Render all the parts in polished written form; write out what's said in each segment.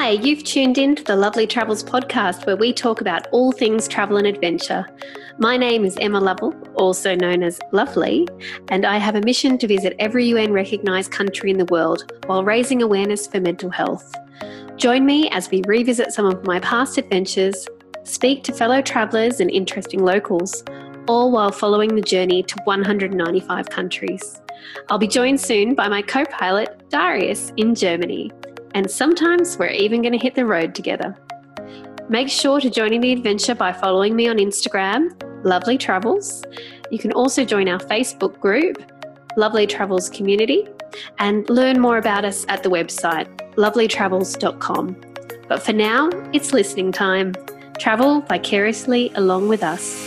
Hi, you've tuned in to the Lovely Travels podcast where we talk about all things travel and adventure. My name is Emma Lovell, also known as Lovely, and I have a mission to visit every UN recognised country in the world while raising awareness for mental health. Join me as we revisit some of my past adventures, speak to fellow travellers and interesting locals, all while following the journey to 195 countries. I'll be joined soon by my co-pilot, Darius, in Germany. And sometimes we're even going to hit the road together. Make sure to join in the adventure by following me on Instagram, Lovely Travels. You can also join our Facebook group, Lovely Travels Community, and learn more about us at the website, lovelytravels.com. But for now, it's listening time. Travel vicariously along with us.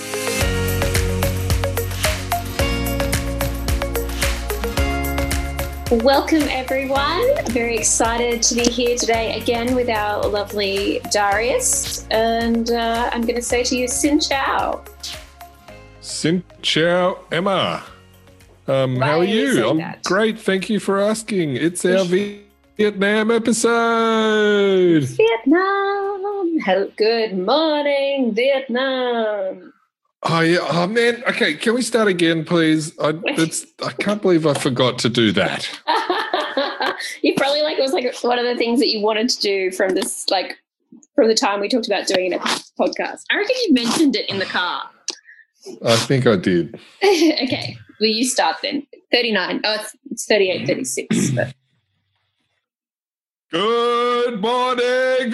Welcome everyone. Very excited to be here today again with our lovely Darius. And I'm going to say to you, Xin Chao. Xin Chao, Emma. How are you? I'm great. Thank you for asking. It's our Vietnam episode. Vietnam. Good morning, Vietnam. Oh, yeah. Oh, man. Okay, can we start again, please? I can't believe I forgot to do that. You probably it was one of the things that you wanted to do from this, from the time we talked about doing a podcast. I reckon you mentioned it in the car. I think I did. Okay. Well, you start then. 39. Oh, it's 38, 36. But. Good morning,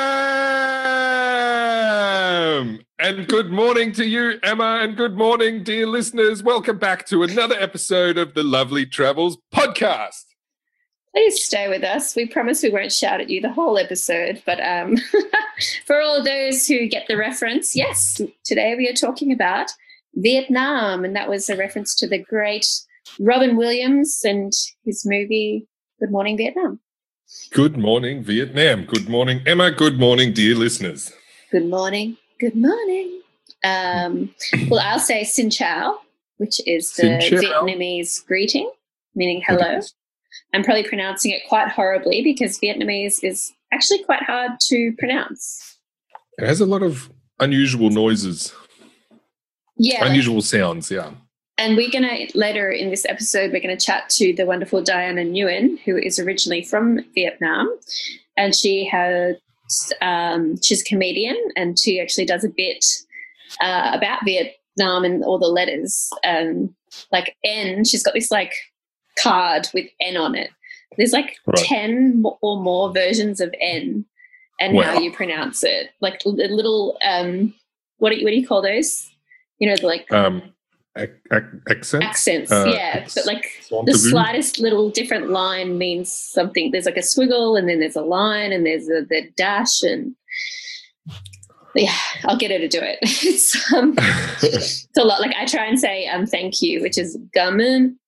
Vietnam! And good morning to you, Emma, and good morning, dear listeners. Welcome back to another episode of the Lovely Travels podcast. Please stay with us. We promise we won't shout at you the whole episode, but for all those who get the reference, yes, today we are talking about Vietnam, and that was a reference to the great Robin Williams and his movie Good Morning, Vietnam. Good morning, Vietnam. Good morning, Emma. Good morning, dear listeners. Good morning. Good morning. Well, I'll say Xin Chao, which is the Vietnamese greeting, meaning hello. I'm probably pronouncing it quite horribly because Vietnamese is actually quite hard to pronounce. It has a lot of unusual noises. Yeah. Unusual sounds, yeah. And we're going to, later in this episode, we're going to chat to the wonderful Diana Nguyen, who is originally from Vietnam. And she's a comedian, and she actually does a bit about Vietnam and all the letters. N, she's got this card with N on it. There's 10 or more versions of N and how you pronounce it. Like little, what do you call those? You know, accents? Accents, yeah. But the slightest little different line means something. There's a squiggle, and then there's a line, and there's the dash, and yeah, I'll get her to do it. It's a lot. I try and say thank you, which is gamun.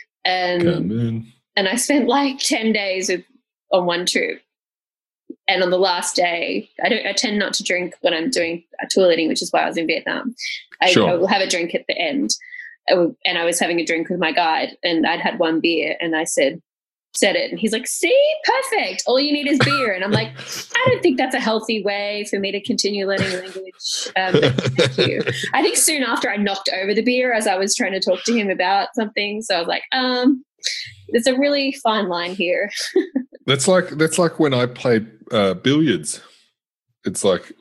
And I spent 10 days on one trip. And on the last day, I tend not to drink when I'm doing toileting, which is why I was in Vietnam. I will have a drink at the end. And I was having a drink with my guide, and I'd had one beer, and I said it. And he's like, see, perfect. All you need is beer. And I'm like, I don't think that's a healthy way for me to continue learning language. Thank you. I think soon after I knocked over the beer as I was trying to talk to him about something. So I was like, there's a really fine line here. That's like when I played billiards. It's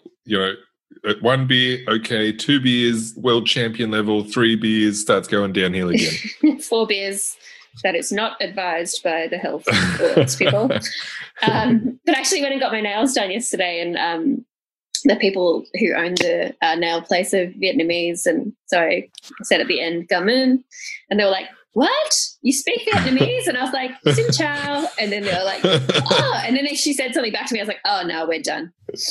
one beer, okay, 2 beers, world champion level, 3 beers, starts going downhill again. 4 beers. That is not advised by the health people. But actually went and got my nails done yesterday, and the people who own the nail place are Vietnamese, and so I said at the end, gamun, and they were like, what? You speak Vietnamese? And I was like, Xin Chao. And then they were like, oh. And then she said something back to me. I was like, oh, no, we're done.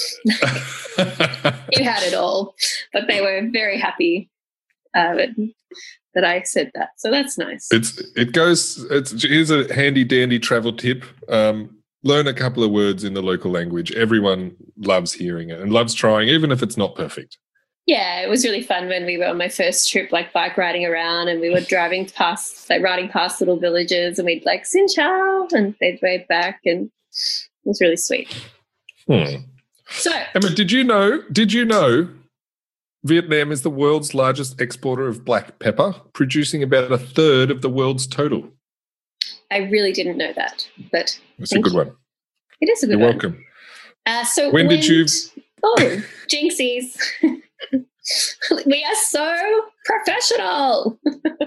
You had it all. But they were very happy that I said that. So that's nice. Here's a handy dandy travel tip. Learn a couple of words in the local language. Everyone loves hearing it and loves trying, even if it's not perfect. Yeah, it was really fun when we were on my first trip, bike riding around, and we were riding past little villages, and we'd Xin Chao, and they'd wave back, and it was really sweet. So, Emma, did you know Vietnam is the world's largest exporter of black pepper, producing about a third of the world's total? I really didn't know that, but it's a good one. It is a good You're one. welcome. So when did you? Oh, jinxies! We are so professional.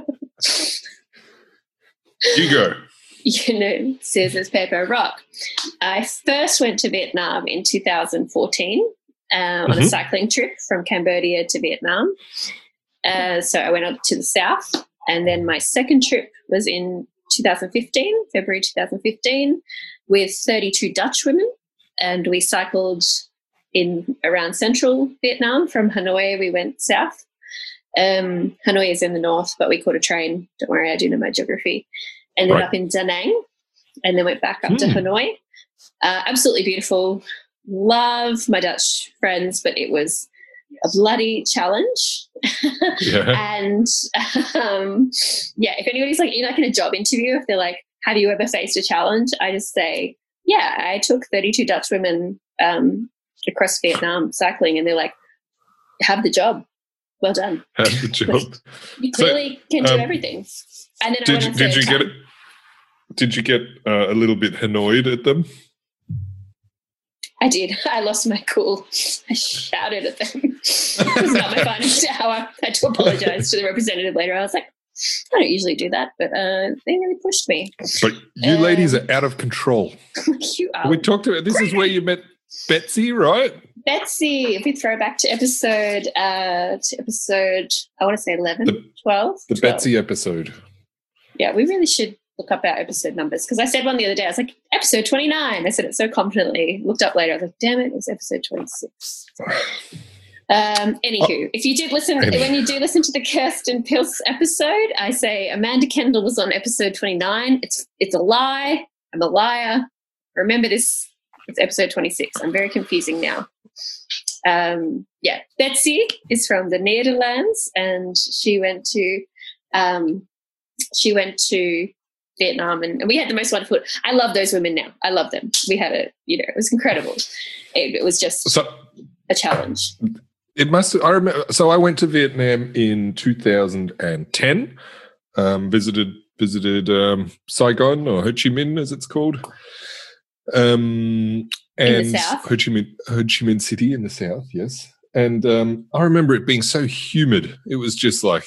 You go. Scissors, paper, rock. I first went to Vietnam in 2014 on a cycling trip from Cambodia to Vietnam. So I went up to the south, and then my second trip was in 2015, February 2015, with 32 Dutch women, and we cycled in around central Vietnam. From Hanoi, we went south. Hanoi is in the north, but we caught a train. Don't worry, I do know my geography. Ended up in Da Nang, and then went back up to Hanoi. Absolutely beautiful. Love my Dutch friends, but it was a bloody challenge. And if anybody's like in a job interview, if they're like, have you ever faced a challenge? I just say, yeah, I took 32 Dutch women across Vietnam cycling, and they're like, have the job. Well done. Have the job. You clearly can do everything. And then did you get it? Did you get a little bit annoyed at them? I did. I lost my cool. I shouted at them. It was not my finest hour. I had to apologize to the representative later. I was like, I don't usually do that, but they really pushed me. But you ladies are out of control. You are. We talked about this. Is where you met Betsy, right? Betsy. If we throw back to episode, I want to say 11, 12. The 12. Betsy episode. Yeah, we really should look up our episode numbers, because I said one the other day. I was like, episode 29. I said it so confidently. Looked up later. I was like, damn it, it was episode 26. Anywho, if you did listen, when you do listen to the Kirsten Pilz episode, I say Amanda Kendall was on episode 29. It's a lie. I'm a liar. Remember this. It's episode 26. I'm very confusing now. Betsy is from the Netherlands, and she went to Vietnam, and we had the most wonderful. I love those women now. I love them. We had it was incredible. It was just a challenge. It must. I remember. So I went to Vietnam in 2010. Visited Saigon, or Ho Chi Minh as it's called. And in the south? Ho Chi Minh City in the south, yes. And I remember it being so humid. It was just like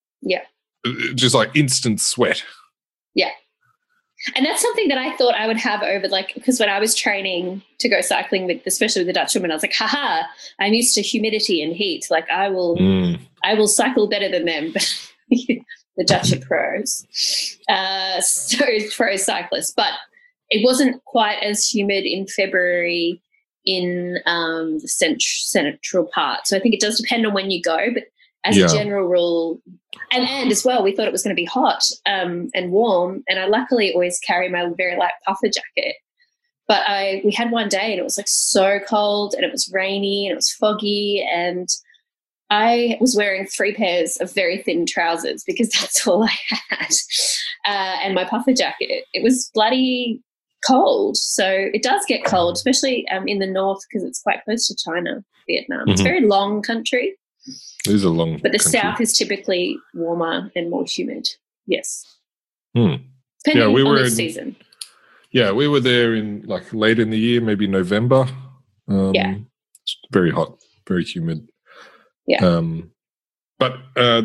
instant sweat. Yeah. And that's something that I thought I would have over, because when I was training to go cycling especially with the Dutch women, I was like, haha, I'm used to humidity and heat. Like I will cycle better than them. But the Dutch are pros. So pro cyclists. But it wasn't quite as humid in February in the central part. So I think it does depend on when you go, but as a general rule, and as well, we thought it was going to be hot and warm, and I luckily always carry my very light puffer jacket. But we had one day, and it was so cold, and it was rainy, and it was foggy, and I was wearing 3 pairs of very thin trousers because that's all I had, and my puffer jacket. It was bloody cold, so it does get cold, especially in the north, because it's quite close to China, Vietnam. It's a very long country. It is a long But the country. south is typically warmer and more humid. Yes. Depending on the season. Yeah, we were there in late in the year, maybe November. It's very hot, very humid. Yeah. But I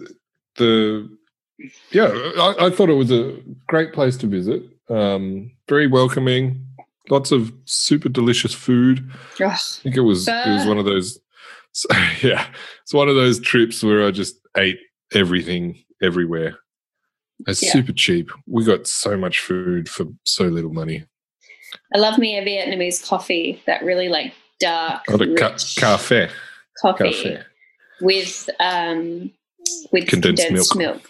thought it was a great place to visit. Very welcoming, lots of super delicious food. Oh, I think it was one of those. So, it's one of those trips where I just ate everything everywhere. It's super cheap. We got so much food for so little money. I love me a Vietnamese coffee, that really dark, rich cafe coffee with condensed milk.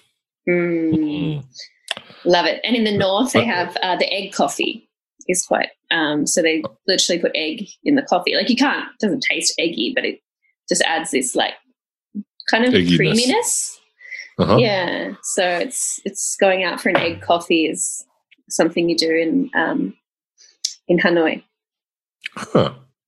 Love it. And in the north, they have the egg coffee. Is quite so they literally put egg in the coffee. It doesn't taste eggy, but it just adds this kind of egginess. Creaminess. Yeah. So it's going out for an egg coffee is something you do in Hanoi. Huh.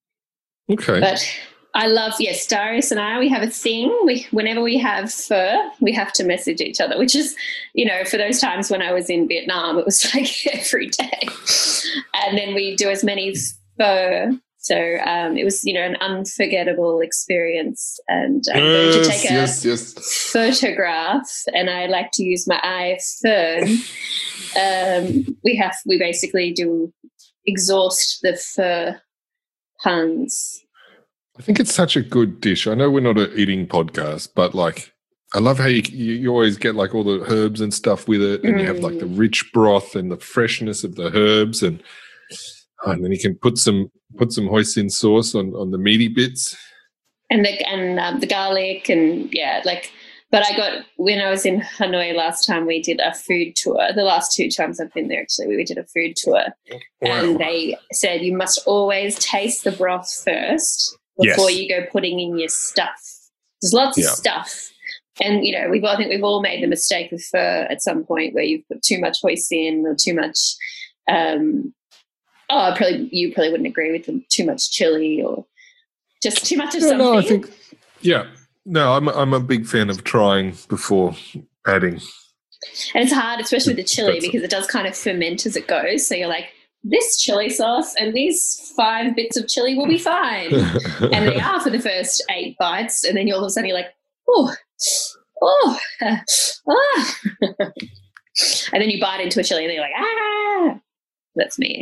Okay. But I love, yes, Darius and I, we have a thing. Whenever we have fur, we have to message each other, which is, for those times when I was in Vietnam, it was like every day. And then we do as many fur. So it was, an unforgettable experience. And I'm going to take a photograph, and I like to use my iPhone. We basically do exhaust the fur puns. I think it's such a good dish. I know we're not an eating podcast, but like I love how you always get like all the herbs and stuff with it, and you have like the rich broth and the freshness of the herbs, and then you can put some hoisin sauce on the meaty bits, and the garlic, and But when I was in Hanoi last time, we did a food tour. The last 2 times I've been there, actually, we did a food tour. Wow. And they said you must always taste the broth first before you go putting in your stuff. There's lots of stuff. And, I think we've all made the mistake with pho at some point where you've put too much hoisin or too much you probably wouldn't agree with them, too much chili or just too much of something. No, I think, No, I'm a big fan of trying before adding. And it's hard, especially with the chili, because it does kind of ferment as it goes. So you're like, this chili sauce and these 5 bits of chili will be fine. And they are for the first 8 bites. And then all of a sudden you're like, and then you bite into a chili and you're like, ah. That's me.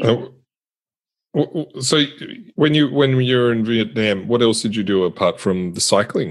So when you're in Vietnam, what else did you do apart from the cycling?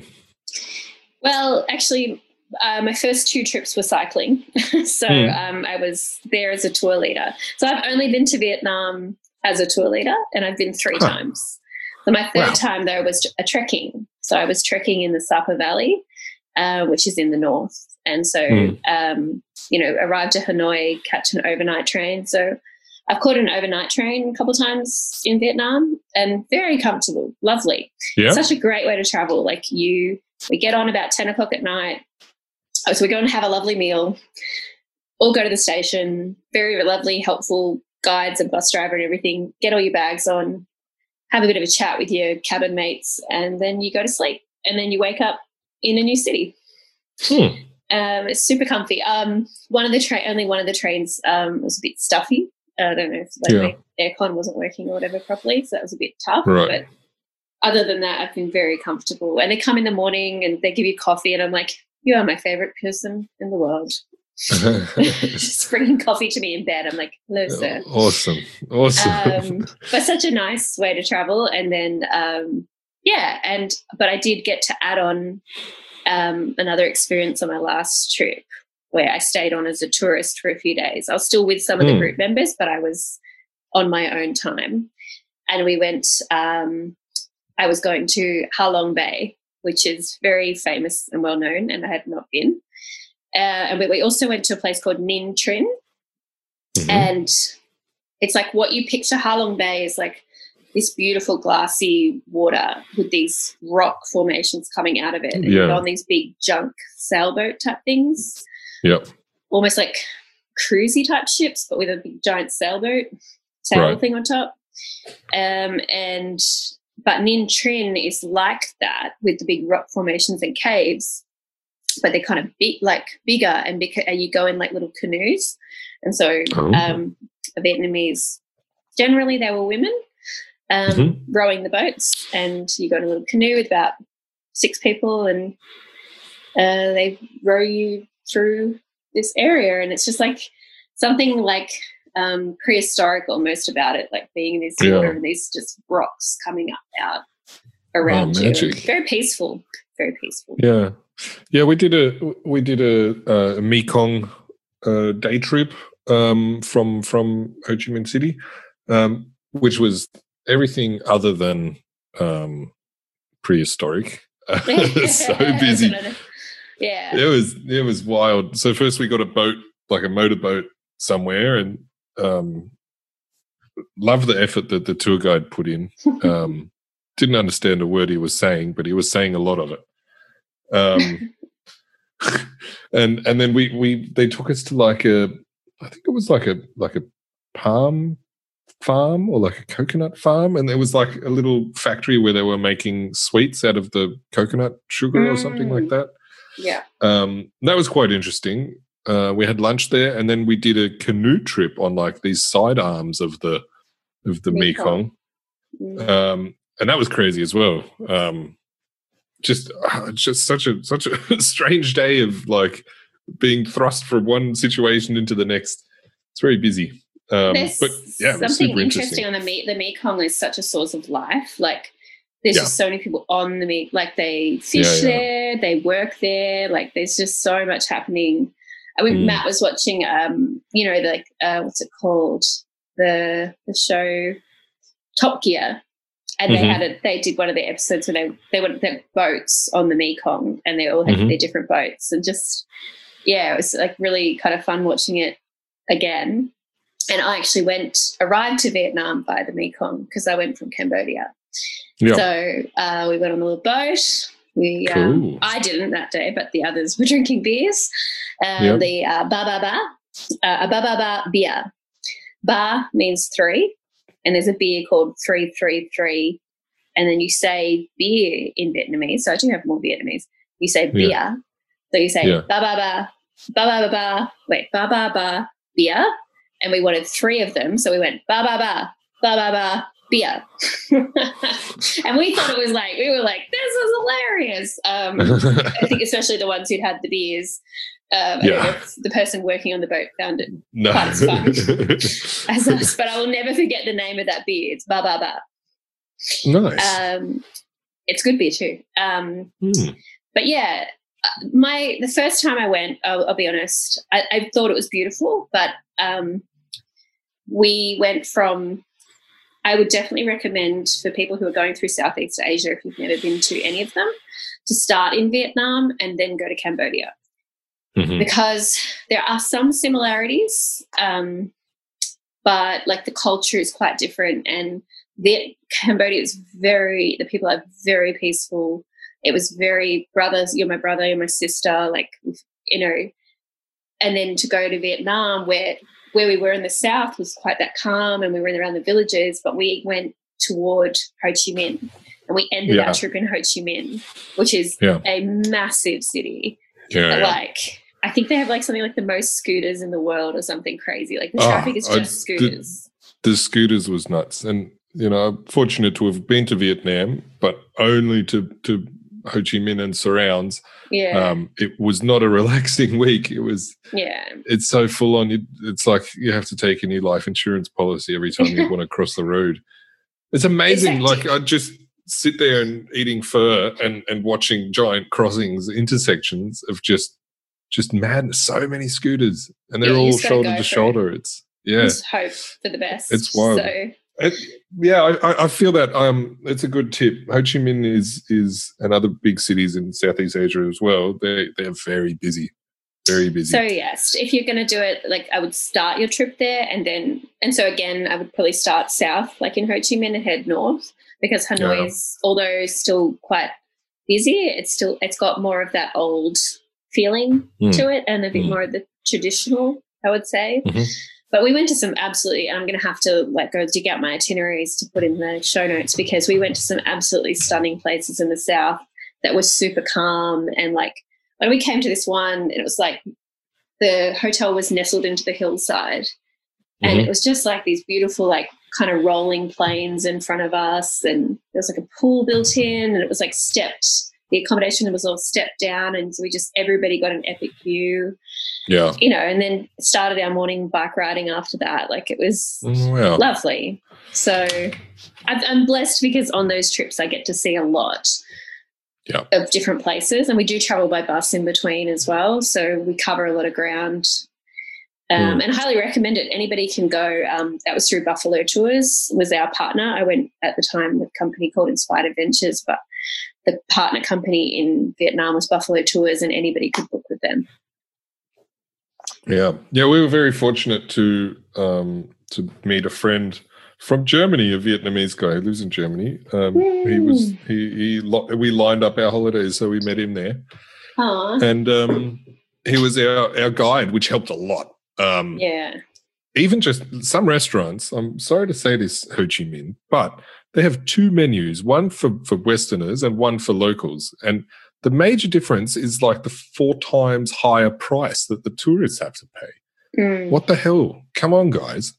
Well, actually, my first 2 trips were cycling. So I was there as a tour leader. So I've only been to Vietnam as a tour leader, and I've been 3 times. So my third time, though, was a trekking. So I was trekking in the Sapa Valley, which is in the north. And so, arrived to Hanoi, catch an overnight train. So I've caught an overnight train a couple of times in Vietnam, and very comfortable, lovely. Yeah. Such a great way to travel. Like we get on about 10 o'clock at night. So we go and have a lovely meal, all go to the station, very lovely, helpful guides and bus driver and everything, get all your bags on, have a bit of a chat with your cabin mates, and then you go to sleep. And then you wake up in a new city. It's super comfy. Only one of the trains was a bit stuffy. I don't know if the aircon wasn't working or whatever properly, so that was a bit tough. Right. But other than that, I've been very comfortable. And they come in the morning and they give you coffee, and I'm like, you are my favourite person in the world. Just bringing coffee to me in bed. I'm like, hello, sir. Awesome. But such a nice way to travel. And then, but I did get to add on another experience on my last trip, where I stayed on as a tourist for a few days. I was still with some of the group members, but I was on my own time. And we went, I was going to Ha Long Bay, which is very famous and well known, and I had not been. And we also went to a place called Ninh Trinh. And it's like what you picture Ha Long Bay is like this beautiful glassy water with these rock formations coming out of it. And you're on these big junk sailboat type things. Yep. Almost like cruisy type ships, but with a big giant sail thing on top. But Ninh Trinh is like that, with the big rock formations and caves, but they're kind of bigger and you go in like little canoes. And so Vietnamese, generally they were women rowing the boats, and you go in a little canoe with about 6 people, and they row you through this area, and it's just like something like prehistoric almost about it, like being in this water and these just rocks coming up out around you. Very peaceful. Yeah, we did a Mekong day trip from Ho Chi Minh City, which was everything other than prehistoric. So busy. Yeah, it was wild. So first we got a boat, like a motorboat somewhere, and love the effort that the tour guide put in. Didn't understand a word he was saying, but he was saying a lot of it. And then they took us to like I think it was like a palm farm or like a coconut farm, and there was like a little factory where they were making sweets out of the coconut sugar or something like that. Yeah. That was quite interesting. We had lunch there, and then we did a canoe trip on like these side arms of the Mekong. And that was crazy as well. Just such a strange day of like being thrust from one situation into the next. It's very busy. There's but yeah, something interesting on the Mekong is such a source of life. Like there's just so many people on the Mekong. Like they fish there, they work there. Like there's just so much happening. I mean, Matt was watching, what's it called? The show Top Gear. And they did one of the episodes where they went their boats on the Mekong, and they all had their different boats, and just it was like really kind of fun watching it again. And I actually arrived to Vietnam via the Mekong because I went from Cambodia. Yep. So we went on a little boat. Cool. I didn't that day, but the others were drinking beers. The ba ba beer. Ba means 3. And there's a beer called 333, and then you say beer in Vietnamese. So I do have more Vietnamese. You say beer. Yeah. So you say ba ba ba beer, and we wanted 3 of them. So we went ba ba ba beer, and we thought we were like, this is hilarious. I think especially the ones who'd had the beers. I don't know if the person working on the boat found it quite as fun as us, but I will never forget the name of that beer. It's Ba Ba Ba. Nice. It's good beer too. But yeah, the first time I went, I'll be honest, I thought it was beautiful, but we went from. I would definitely recommend for people who are going through Southeast Asia, if you've never been to any of them, to start in Vietnam and then go to Cambodia. Because there are some similarities, but like the culture is quite different, and Cambodia is the people are very peaceful. It was very brothers, you're my brother, you're my sister, like, and then to go to Vietnam where we were in the south was quite that calm, and we were around the villages, but we went toward Ho Chi Minh, and we ended our trip in Ho Chi Minh, which is a massive city. I think they have like something like the most scooters in the world or something crazy. Like the traffic is just scooters. The scooters was nuts. And, I'm fortunate to have been to Vietnam, but only to Ho Chi Minh and surrounds. Yeah. It was not a relaxing week. It was, it's so full on. It's like you have to take a new life insurance policy every time you want to cross the road. It's amazing. Like I just sit there and eating pho and watching giant crossings, intersections of just madness. So many scooters, and they're all shoulder to shoulder. It's just hope for the best. It's wild. I feel that it's a good tip. Ho Chi Minh is and other big cities in Southeast Asia as well. They're very busy, very busy. So yes, if you're going to do it, like I would start your trip there, and so again, I would probably start south, like in Ho Chi Minh, and head north, because Hanoi is, although still quite busy, it's got more of that old feeling to it, and a bit more of the traditional, I would say. But we went to some absolutely, and I'm going to have to go dig out my itineraries to put in the show notes, because we went to some absolutely stunning places in the south that were super calm. And like when we came to this one, it was like the hotel was nestled into the hillside, and it was just like these beautiful, like kind of rolling plains in front of us, and there was like a pool built in, and it was like stepped. The accommodation was all stepped down, and so everybody got an epic view. Yeah. And then started our morning bike riding after that. Like it was lovely. So I'm blessed because on those trips I get to see a lot of different places, and we do travel by bus in between as well. So we cover a lot of ground. And I highly recommend it. Anybody can go. That was through Buffalo Tours, was our partner. I went at the time with a company called Inspired Adventures, but the partner company in Vietnam was Buffalo Tours, and anybody could book with them. Yeah, we were very fortunate to meet a friend from Germany, a Vietnamese guy who lives in Germany. We lined up our holidays, so we met him there. Aww. And he was our guide, which helped a lot. even just some restaurants, I'm sorry to say this, Ho Chi Minh, but they have 2 menus, one for Westerners and one for locals. And the major difference is like the 4 times higher price that the tourists have to pay. What the hell? Come on, guys.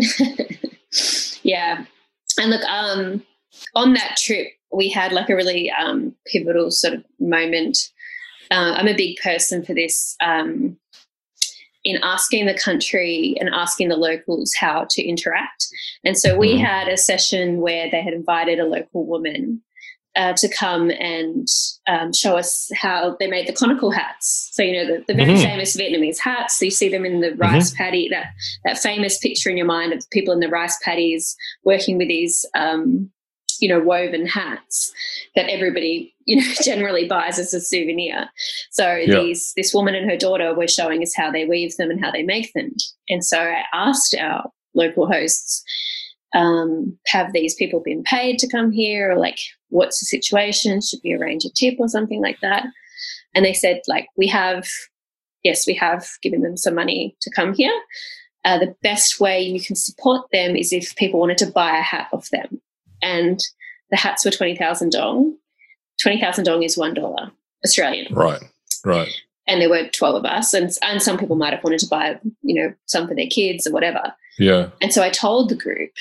Yeah. And look, on that trip, we had like a really pivotal sort of moment. I'm a big person for this, in asking the country and asking the locals how to interact. And so we had a session where they had invited a local woman to come and show us how they made the conical hats. So, the very famous Vietnamese hats. So you see them in the rice paddy, that famous picture in your mind of people in the rice paddies working with these, woven hats that everybody, generally buys as a souvenir. So this woman and her daughter were showing us how they weave them and how they make them. And so I asked our local hosts, have these people been paid to come here, or like, what's the situation? Should we arrange a tip or something like that? And they said, like, we have given them some money to come here. The best way you can support them is if people wanted to buy a hat off them. And the hats were 20,000 dong. 20,000 dong is $1 Australian. Right. And there were 12 of us, and some people might have wanted to buy, some for their kids or whatever. Yeah. And so I told the group,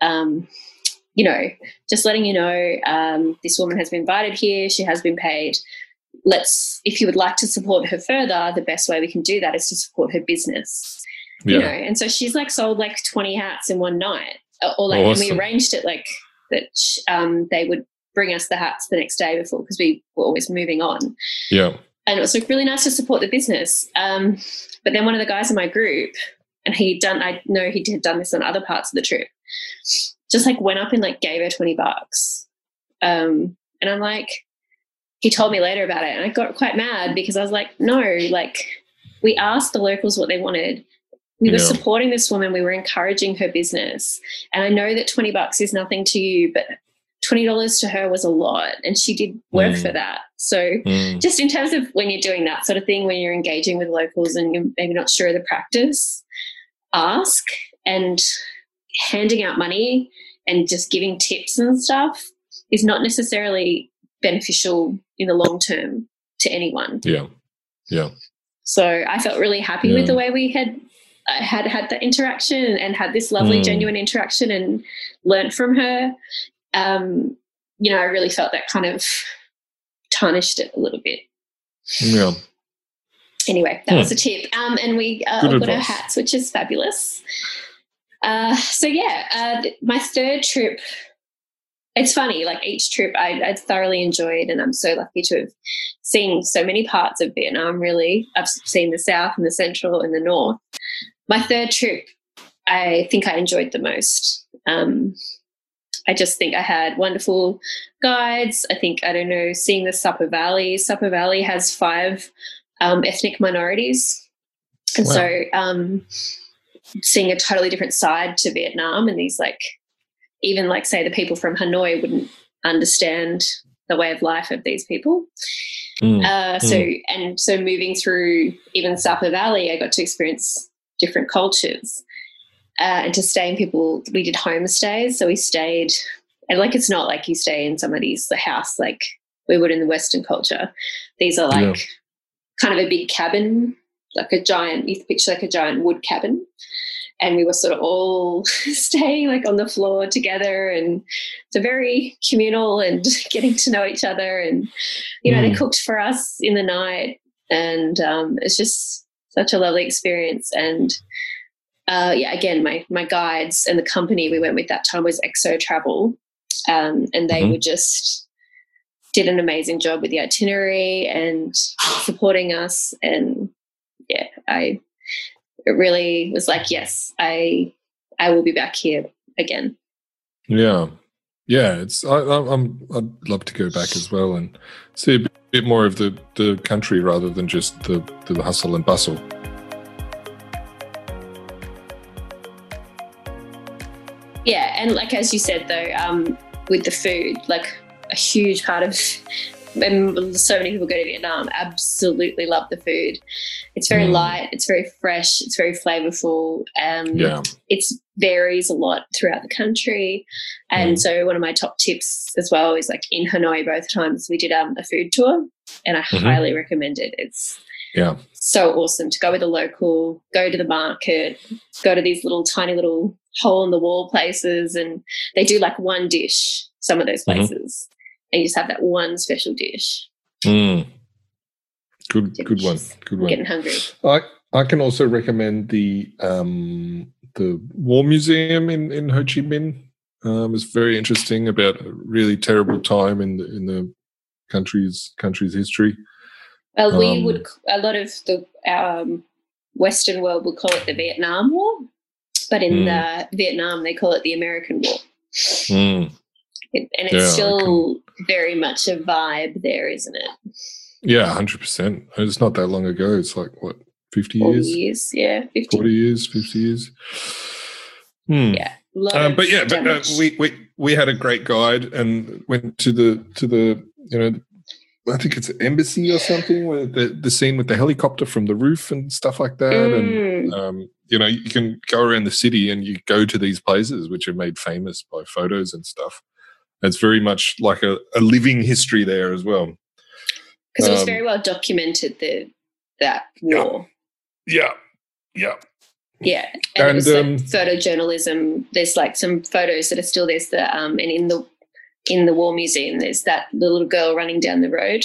just letting you know, this woman has been invited here. She has been paid. If you would like to support her further, the best way we can do that is to support her business. Yeah. And so she's like sold like 20 hats in one night, or like, awesome. And we arranged it like that. They would bring us the hats the next day before, because we were always moving on. Yeah. And it was like really nice to support the business. But then one of the guys in my group, and I know he had done this on other parts of the trip, just like went up and like gave her $20. And I'm like, he told me later about it, and I got quite mad because I was like, no, like, we asked the locals what they wanted. We were supporting this woman. We were encouraging her business. And I know that $20 is nothing to you, but $20 to her was a lot, and she did work for that. So just in terms of when you're doing that sort of thing, when you're engaging with locals and you're maybe not sure of the practice, ask. And handing out money and just giving tips and stuff is not necessarily beneficial in the long term to anyone. Yeah. So I felt really happy with the way we had that interaction and had this lovely, genuine interaction and learnt from her. I really felt that kind of tarnished it a little bit. Yeah. Anyway, that was a tip. And we got our hats, which is fabulous. My third trip, it's funny, like each trip I thoroughly enjoyed, and I'm so lucky to have seen so many parts of Vietnam, really. I've seen the South and the Central and the North. My third trip, I think I enjoyed the most. I just think I had wonderful guides. I think, seeing the Supper Valley. Supper Valley has 5 ethnic minorities. And so seeing a totally different side to Vietnam, and these even say the people from Hanoi wouldn't understand the way of life of these people. So moving through even Supper Valley, I got to experience different cultures. And to stay in we did homestays. So we stayed, and it's not like you stay in somebody's house like we would in the Western culture. These are kind of a big cabin, like a giant, you picture like a giant wood cabin. And we were sort of all staying on the floor together, and it's a very communal and getting to know each other. And, they cooked for us in the night, and it's just such a lovely experience. And again, my guides and the company we went with that time was Exo Travel, and they were just did an amazing job with the itinerary and supporting us. And it really was like, yes, I will be back here again. Yeah. I'd love to go back as well and see a bit more of the country rather than just the hustle and bustle. Yeah, and as you said though, with the food, a huge part of and so many people go to Vietnam, absolutely love the food. It's very light, it's very fresh, it's very flavorful. It varies a lot throughout the country. And so one of my top tips as well is like in Hanoi, both times we did a food tour, and I highly recommend it. It's so awesome to go with a local, go to the market, go to these little tiny little hole in the wall places, and they do like one dish, some of those places. And you just have that one special dish. Good one. Getting hungry. I can also recommend the War Museum in Ho Chi Minh. It's very interesting about a really terrible time in the country's history. Well, we would, a lot of the Western world would call it the Vietnam War, but in Vietnam they call it the American War. It's still very much a vibe there, isn't it? Yeah, 100%. It's not that long ago. It's like, what, 50 years? 40 years, yeah. 50. 40 years, 50 years. Yeah. We had a great guide and went to the I think it's an embassy or something, where the scene with the helicopter from the roof and stuff like that. And you can go around the city and you go to these places which are made famous by photos and stuff. It's very much like a living history there as well. Because it was very well documented, that war. Yeah. Yeah, and it was like photojournalism. There's like some photos that are still there. And in the War Museum, there's that little girl running down the road,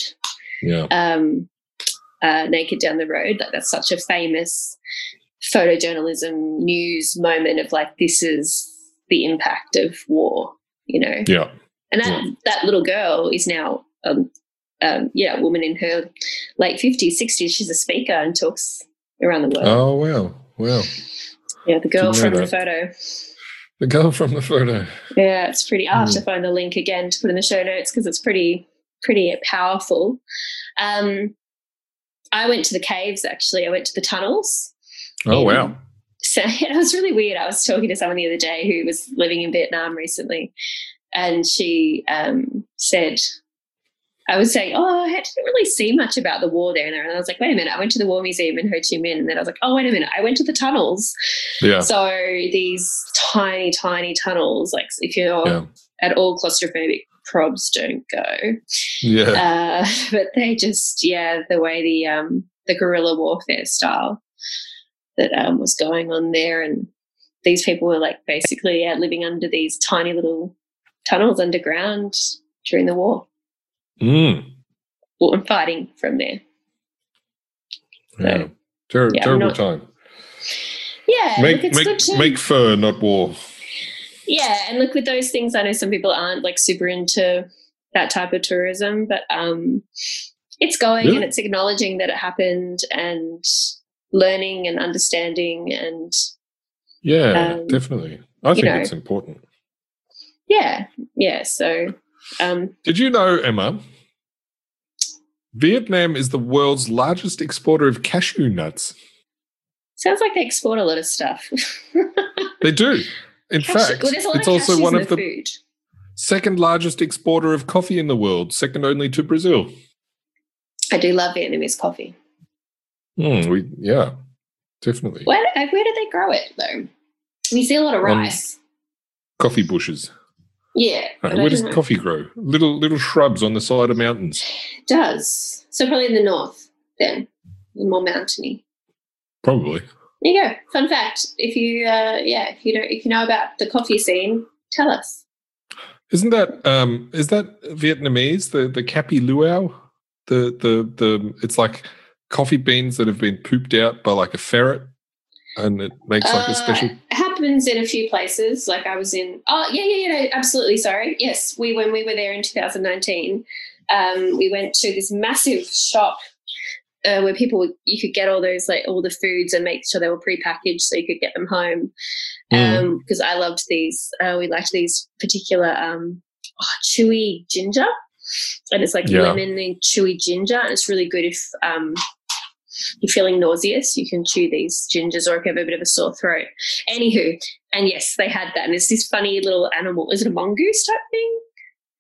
naked down the road. Like, that's such a famous photojournalism news moment of like, this is the impact of war, Yeah. And that little girl is now, a woman in her late 50s, 60s. She's a speaker and talks around the world. Oh, wow. Yeah, the girl from the photo. The girl from the photo. Yeah, it's pretty. I'll have to find the link again to put in the show notes because it's pretty powerful. I went to the caves, actually. I went to the tunnels. Oh, wow. So it was really weird. I was talking to someone the other day who was living in Vietnam recently, and she said, I was saying, I didn't really see much about the war there. And I was like, wait a minute, I went to the War Museum in Ho Chi Minh. And then I was like, oh, wait a minute, I went to the tunnels. Yeah. So these tiny, tiny tunnels, like if you're at all claustrophobic, probs don't go. Yeah. But they just, the way the guerrilla warfare style that was going on there. And these people were like basically living under these tiny little tunnels underground during the war. Well, I'm fighting from there. So, terrible time. Yeah, make fur, not war. Yeah, and look, with those things, I know some people aren't like super into that type of tourism, but it's going and it's acknowledging that it happened and learning and understanding and definitely. I think it's important. Yeah. So, did you know, Emma? Vietnam is the world's largest exporter of cashew nuts. Sounds like they export a lot of stuff. They do. In fact, it's also one of the second largest exporter of coffee in the world, second only to Brazil. I do love Vietnamese coffee. Definitely. Where do they grow it, though? We see a lot of rice. Coffee bushes. Yeah. Where does coffee grow? Little shrubs on the side of mountains. It does. So probably in the north then, more mountainy. Probably. There you go. Fun fact. If you if you know about the coffee scene, tell us. Isn't that is that Vietnamese, the Capi Luau? The it's like coffee beans that have been pooped out by like a ferret, and it makes like a special. It happens in a few places. Like I was in. Oh yeah, absolutely. Sorry. Yes, when we were there in 2019, we went to this massive shop where you could get all those all the foods and make sure they were prepackaged so you could get them home. Because I loved these. We liked these particular chewy ginger, and it's like lemon and chewy ginger, and it's really good if you're feeling nauseous, you can chew these gingers, or if you have a bit of a sore throat. Anywho, and yes, they had that, and it's this funny little animal. Is it a mongoose type thing?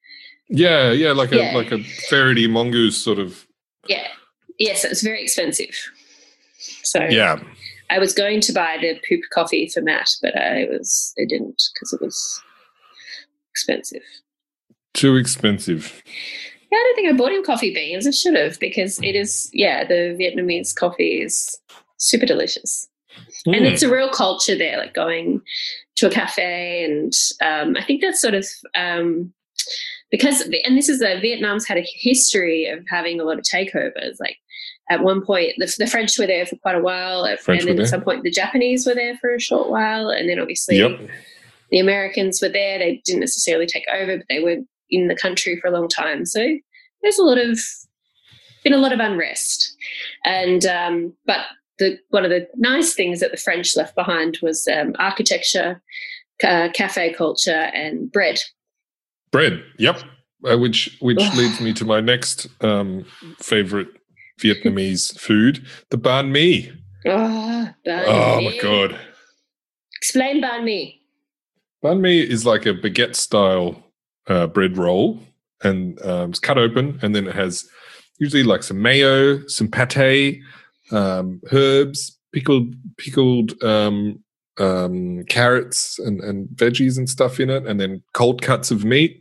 Yeah, like Yeah. a Faraday mongoose sort of. Yeah. Yes, it was very expensive. So Yeah. I was going to buy the poop coffee for Matt, but I didn't because it was expensive. Too expensive. Yeah, I don't think I bought him coffee beans. I should have, because it is, the Vietnamese coffee is super delicious. And it's a real culture there, like going to a cafe. And I think that's sort of because, and this is Vietnam's had a history of having a lot of takeovers. Like at one point, the French were there for quite a while. And then at some point, the Japanese were there for a short while. And then obviously the Americans were there. They didn't necessarily take over, but they were in the country for a long time. So there's been a lot of unrest. And but one of the nice things that the French left behind was architecture, cafe culture, and bread. Bread, yep. Which leads me to my next favorite Vietnamese food, the banh mi. Banh mi. My God. Explain banh mi. Banh mi is like a baguette style bread roll, and it's cut open, and then it has usually like some mayo, some pate, herbs, pickled carrots and veggies and stuff in it, and then cold cuts of meat.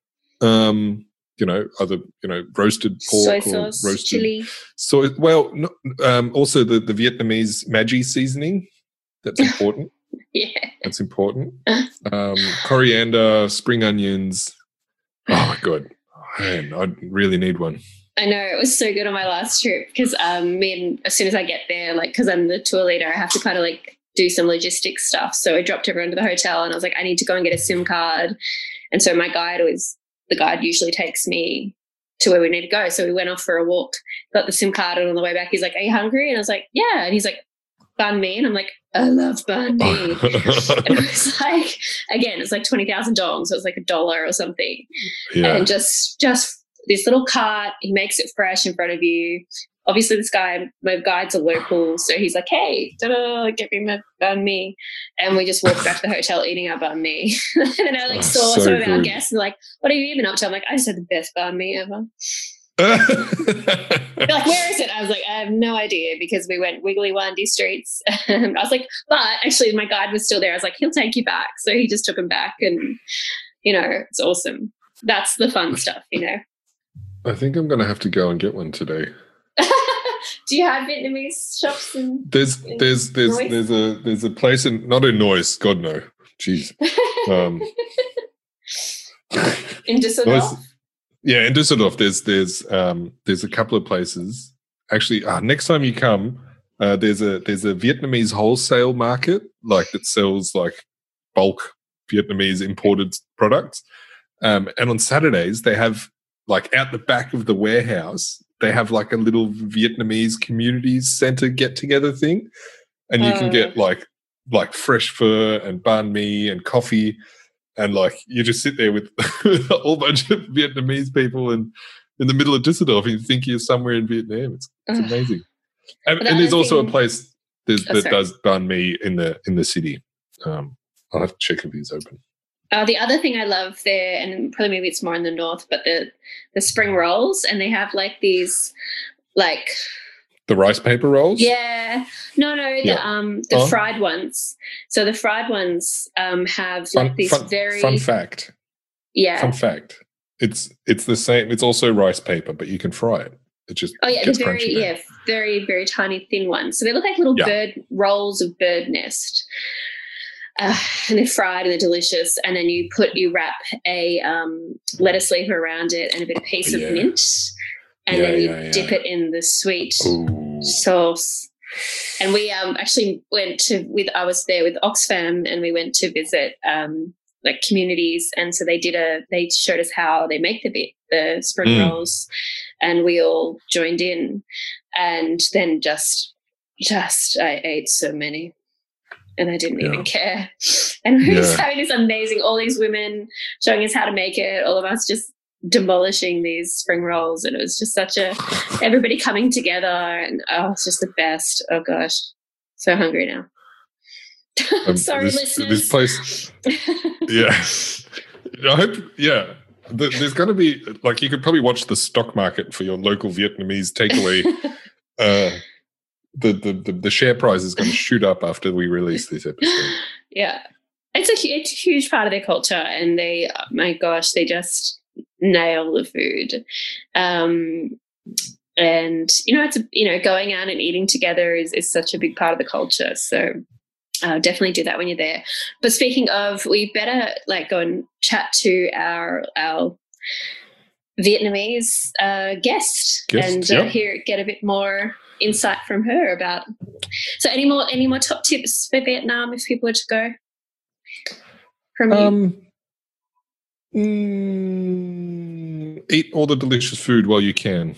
Roasted pork, soy or sauce, roasted chili. So also the Vietnamese Maggi seasoning. That's important. Yeah, that's important. Coriander, spring onions. Oh my God, man, I really need one. I know, it was so good on my last trip because as soon as I get there, like, because I'm the tour leader, I have to kind of like do some logistics stuff. So I dropped everyone to the hotel and I was like, I need to go and get a SIM card. And so the guide usually takes me to where we need to go. So we went off for a walk, got the SIM card, and on the way back, he's like, are you hungry? And I was like, yeah. And he's like, banh mi. And I'm like, I love banh mi. And it was like, again, it's like 20,000 dong. So it was like $1 or something. Yeah. And just this little cart, he makes it fresh in front of you. Obviously, my guide's a local, so he's like, hey, get me my banh mi. And we just walked back to the hotel eating our banh mi. And then I saw some of our guests and like, what are you even up to? I'm like, I just had the best banh mi ever. They're like, where is it? I was like, I have no idea, because we went wiggly windy streets. I was like, but actually my guide was still there. I was like, he'll take you back. So he just took him back, and, it's awesome. That's the fun stuff, I think I'm going to have to go and get one today. Do you have Vietnamese shops there's a place not in Neuss, God no. Jeez. In Düsseldorf? Yeah, in Düsseldorf there's a couple of places. Actually, next time you come, there's a Vietnamese wholesale market that sells like bulk Vietnamese imported products. And on Saturdays they have, like, out the back of the warehouse, they have like a little Vietnamese community center get together thing, and you can get like fresh pho and banh mi and coffee, and like you just sit there with a whole bunch of Vietnamese people in the middle of Düsseldorf, and you think you're somewhere in Vietnam. It's amazing. And there's also a place that does banh mi in the city. I'll have to check if it's open. The other thing I love there, and probably maybe it's more in the north, but the spring rolls, and they have like these, like, the rice paper rolls. Yeah, no, the fried ones. So the fried ones have fun fact. Yeah, fun fact. It's the same. It's also rice paper, but you can fry it. It just gets crunchy. Very, very tiny thin ones. So they look like little bird rolls of bird nest. And they're fried and they're delicious. And then you wrap a lettuce leaf around it and a bit of piece of mint, and then you dip it in the sweet sauce. And we actually I was there with Oxfam, and we went to visit like communities, and so they showed us how they make the spring rolls, and we all joined in, and then just I ate so many. And I didn't even care. And we were just having this amazing, all these women showing us how to make it, all of us just demolishing these spring rolls. And it was just everybody coming together, and it's just the best. Oh gosh, so hungry now. Sorry, listeners. This place, I There's going to be, like, you could probably watch the stock market for your local Vietnamese takeaway. The share price is going to shoot up after we release this episode. Yeah. It's a huge part of their culture, and they, my gosh, they just nail the food. And, it's, going out and eating together is such a big part of the culture. So definitely do that when you're there. But speaking of, we better go and chat to our Vietnamese guest and get a bit more insight from her about. So any more top tips for Vietnam if people were to go from you? Eat all the delicious food while you can.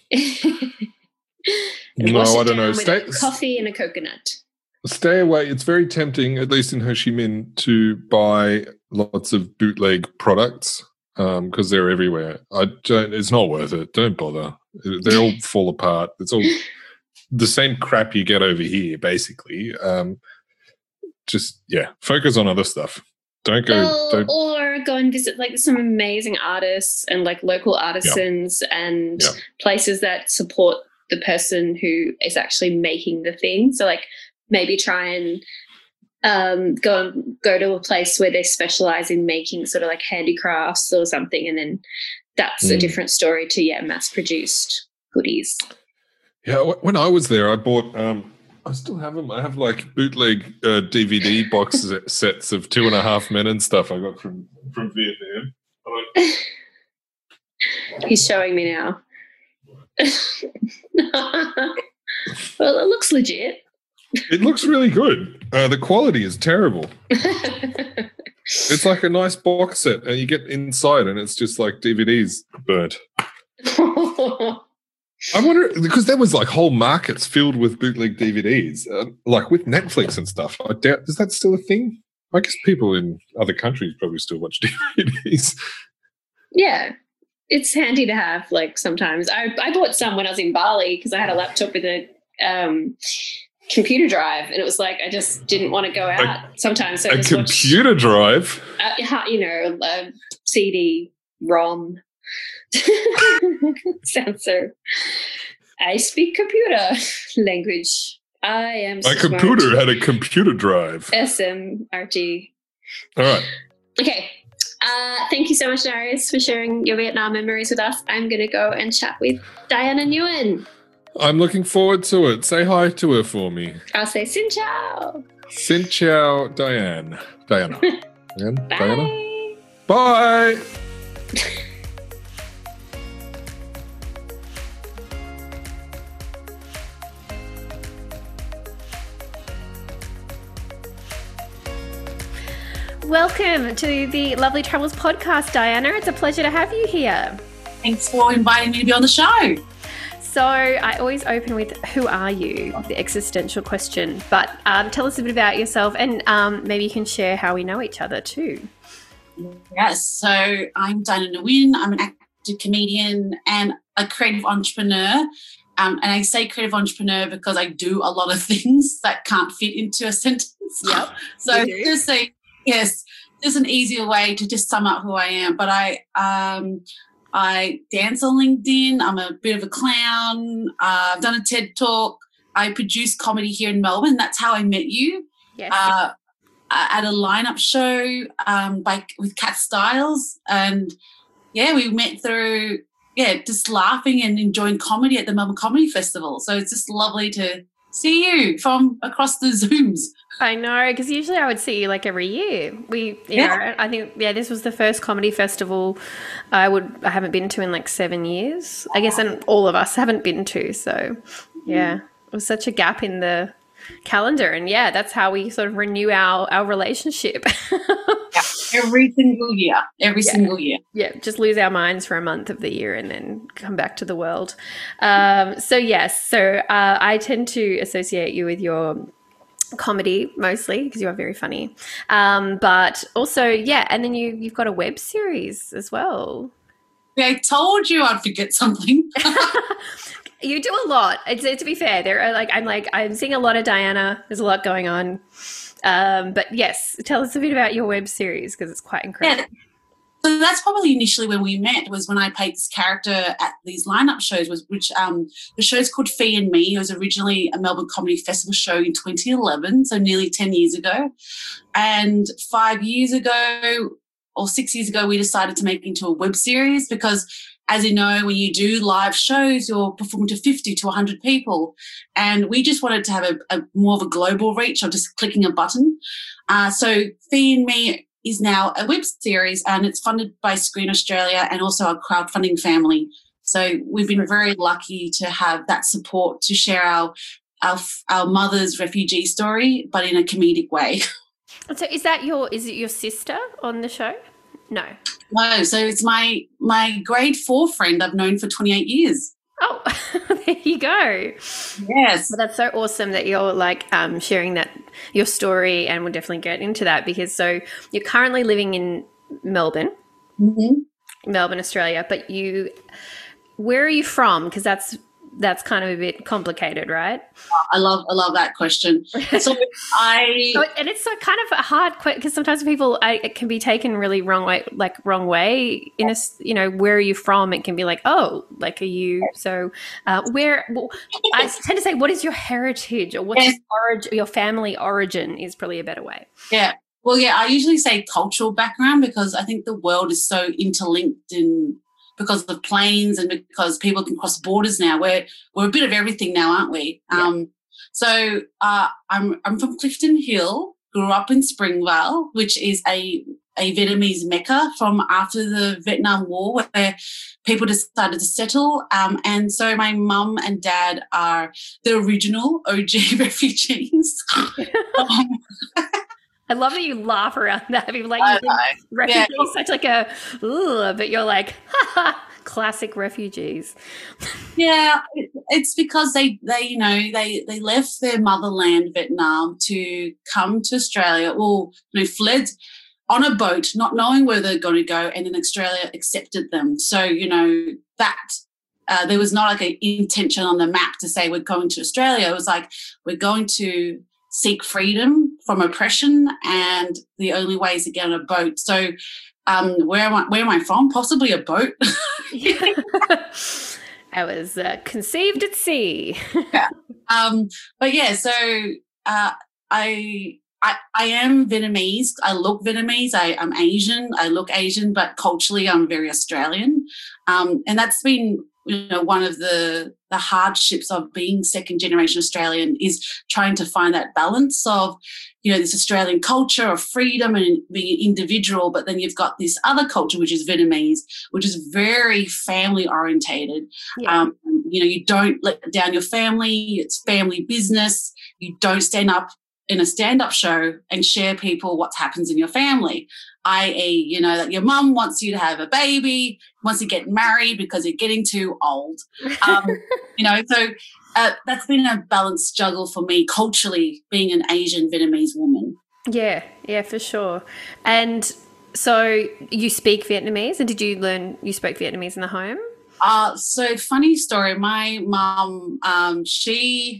No, I don't know. Coffee and a coconut. Stay away. It's very tempting, at least in Ho Chi Minh, to buy lots of bootleg products because they're everywhere. It's not worth it. Don't bother. They all fall apart. It's all the same crap you get over here, basically. Focus on other stuff. Or go and visit some amazing artists and local artisans and places that support the person who is actually making the thing. So maybe try and go to a place where they specialize in making sort of handicrafts or something, and then that's a different story to mass produced goodies. Yeah, when I was there, I bought. I still have them. I have bootleg DVD box sets of 2.5 Men and stuff I got from Vietnam. He's showing me now. Well, it looks legit. It looks really good. The quality is terrible. It's like a nice box set, and you get inside, and it's just DVDs burnt. I wonder, because there was whole markets filled with bootleg DVDs, with Netflix and stuff. I doubt, is that still a thing? I guess people in other countries probably still watch DVDs. Yeah, it's handy to have. Sometimes I bought some when I was in Bali because I had a laptop with a computer drive, and it was I just didn't want to go out sometimes. So a computer drive? A CD-ROM. Sounds so. I speak computer language. I am so my computer smart. Had a computer drive. SMRT. All right. Okay. Thank you so much, Darius, for sharing your Vietnam memories with us. I'm going to go and chat with Diana Nguyen. I'm looking forward to it. Say hi to her for me. I'll say Xin Chao. Xin Chao, Diana. Bye. Diana. Bye. Welcome to the Lovely Travels podcast, Diana. It's a pleasure to have you here. Thanks for inviting me to be on the show. So I always open with, who are you? The existential question. But tell us a bit about yourself, and maybe you can share how we know each other too. Yes, so I'm Diana Nguyen. I'm an active comedian and a creative entrepreneur. And I say creative entrepreneur because I do a lot of things that can't fit into a sentence. Yep. So just say, yes, there's an easier way to just sum up who I am. But I dance on LinkedIn. I'm a bit of a clown. I've done a TED Talk. I produce comedy here in Melbourne. That's how I met you. Yes. At a lineup show with Cat Styles. And, we met through, just laughing and enjoying comedy at the Melbourne Comedy Festival. So it's just lovely to see you from across the Zooms. I know, because usually I would see you every year. I think, this was the first comedy festival I haven't been to in 7 years, I guess, and all of us haven't been to. So, it was such a gap in the calendar, and that's how we sort of renew our relationship. Every single year. Yeah, just lose our minds for a month of the year and then come back to the world. So I tend to associate you with your comedy mostly because you are very funny, but also and then you've got a web series as well. I told you I'd forget something. You do a lot. To be fair, there are I'm seeing a lot of Diana. There's a lot going on. But yes, tell us a bit about your web series because it's quite incredible. So that's probably initially when we met, was when I played this character at these lineup shows, which the show's called Fee and Me. It was originally a Melbourne Comedy Festival show in 2011, so nearly 10 years ago. And 5 years ago or 6 years ago, we decided to make it into a web series because, as you know, when you do live shows, you're performing to 50 to 100 people. And we just wanted to have a more of a global reach of just clicking a button. So Fee and Me is now a web series, and it's funded by Screen Australia and also our crowdfunding family. So we've been very lucky to have that support to share our mother's refugee story, but in a comedic way. So is it your sister on the show? No. No, so it's my grade 4 friend I've known for 28 years. Oh, there you go. Yes. Well, that's so awesome that you're like sharing that, your story, and we'll definitely get into that because so you're currently living in Melbourne, Melbourne, Australia, but where are you from? Because that's kind of a bit complicated, right? I love that question. So and it's so kind of a hard question because sometimes people it can be taken really wrong way. In a where are you from? It can be like, oh, like are you? So where? Well, I tend to say, what is your heritage or what's your family origin is probably a better way. Yeah. Well, yeah, I usually say cultural background because I think the world is so interlinked because of planes and because people can cross borders now. We're a bit of everything now, aren't we? Yeah. So I'm from Clifton Hill, grew up in Springvale, which is a Vietnamese mecca from after the Vietnam War where people decided to settle. And so my mum and dad are the original OG refugees. I love that you laugh around that. People like you think refugees such like a, but you're like, classic refugees. Yeah, it's because they left their motherland, Vietnam, to come to Australia. Well, fled on a boat, not knowing where they're going to go, and then Australia accepted them. So that there was not like an intention on the map to say we're going to Australia. It was like we're going to seek freedom from oppression, and the only way is to get on a boat. So where am I from? Possibly a boat. I was conceived at sea. Yeah. But yeah, so I am Vietnamese. I look Vietnamese. I'm Asian. I look Asian, but culturally I'm very Australian. And that's been one of the hardships of being second generation Australian is trying to find that balance of, this Australian culture of freedom and being an individual, but then you've got this other culture, which is Vietnamese, which is very family orientated. Yeah. You don't let down your family. It's family business. You don't stand up in a stand-up show and share people what happens in your family, i.e., that your mum wants you to have a baby, wants to get married because you're getting too old. So that's been a balanced juggle for me culturally, being an Asian Vietnamese woman. Yeah, for sure. And so you speak Vietnamese, and did you learn you spoke Vietnamese in the home? So funny story. My mum, she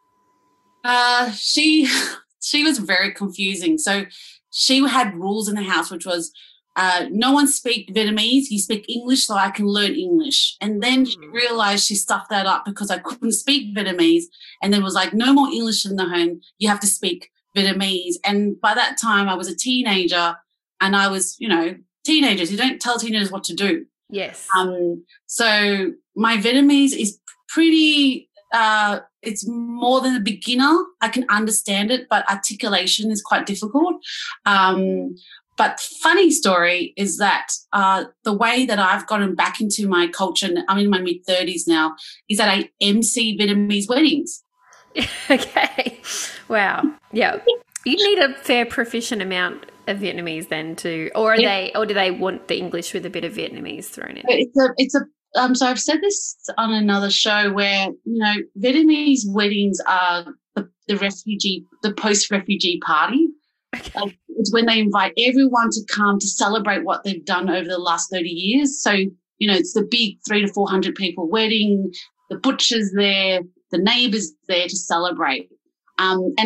was very confusing. So she had rules in the house, which was no one speak Vietnamese. You speak English so I can learn English. And then she realized she stuffed that up because I couldn't speak Vietnamese. And then was like, no more English in the home. You have to speak Vietnamese. And by that time I was a teenager, and I was, teenagers, you don't tell teenagers what to do. Yes. So my Vietnamese is pretty... it's more than a beginner. I can understand it, but articulation is quite difficult. But funny story is that the way that I've gotten back into my culture, and I'm in my mid-30s now, is that I MC Vietnamese weddings. Okay. Wow. Yeah. You need a fair proficient amount of Vietnamese then or do they want the English with a bit of Vietnamese thrown in? So I've said this on another show where, Vietnamese weddings are the post-refugee party. Okay. It's when they invite everyone to come to celebrate what they've done over the last 30 years. So, it's the big 300 to 400 people wedding, the butcher's there, the neighbours there to celebrate. And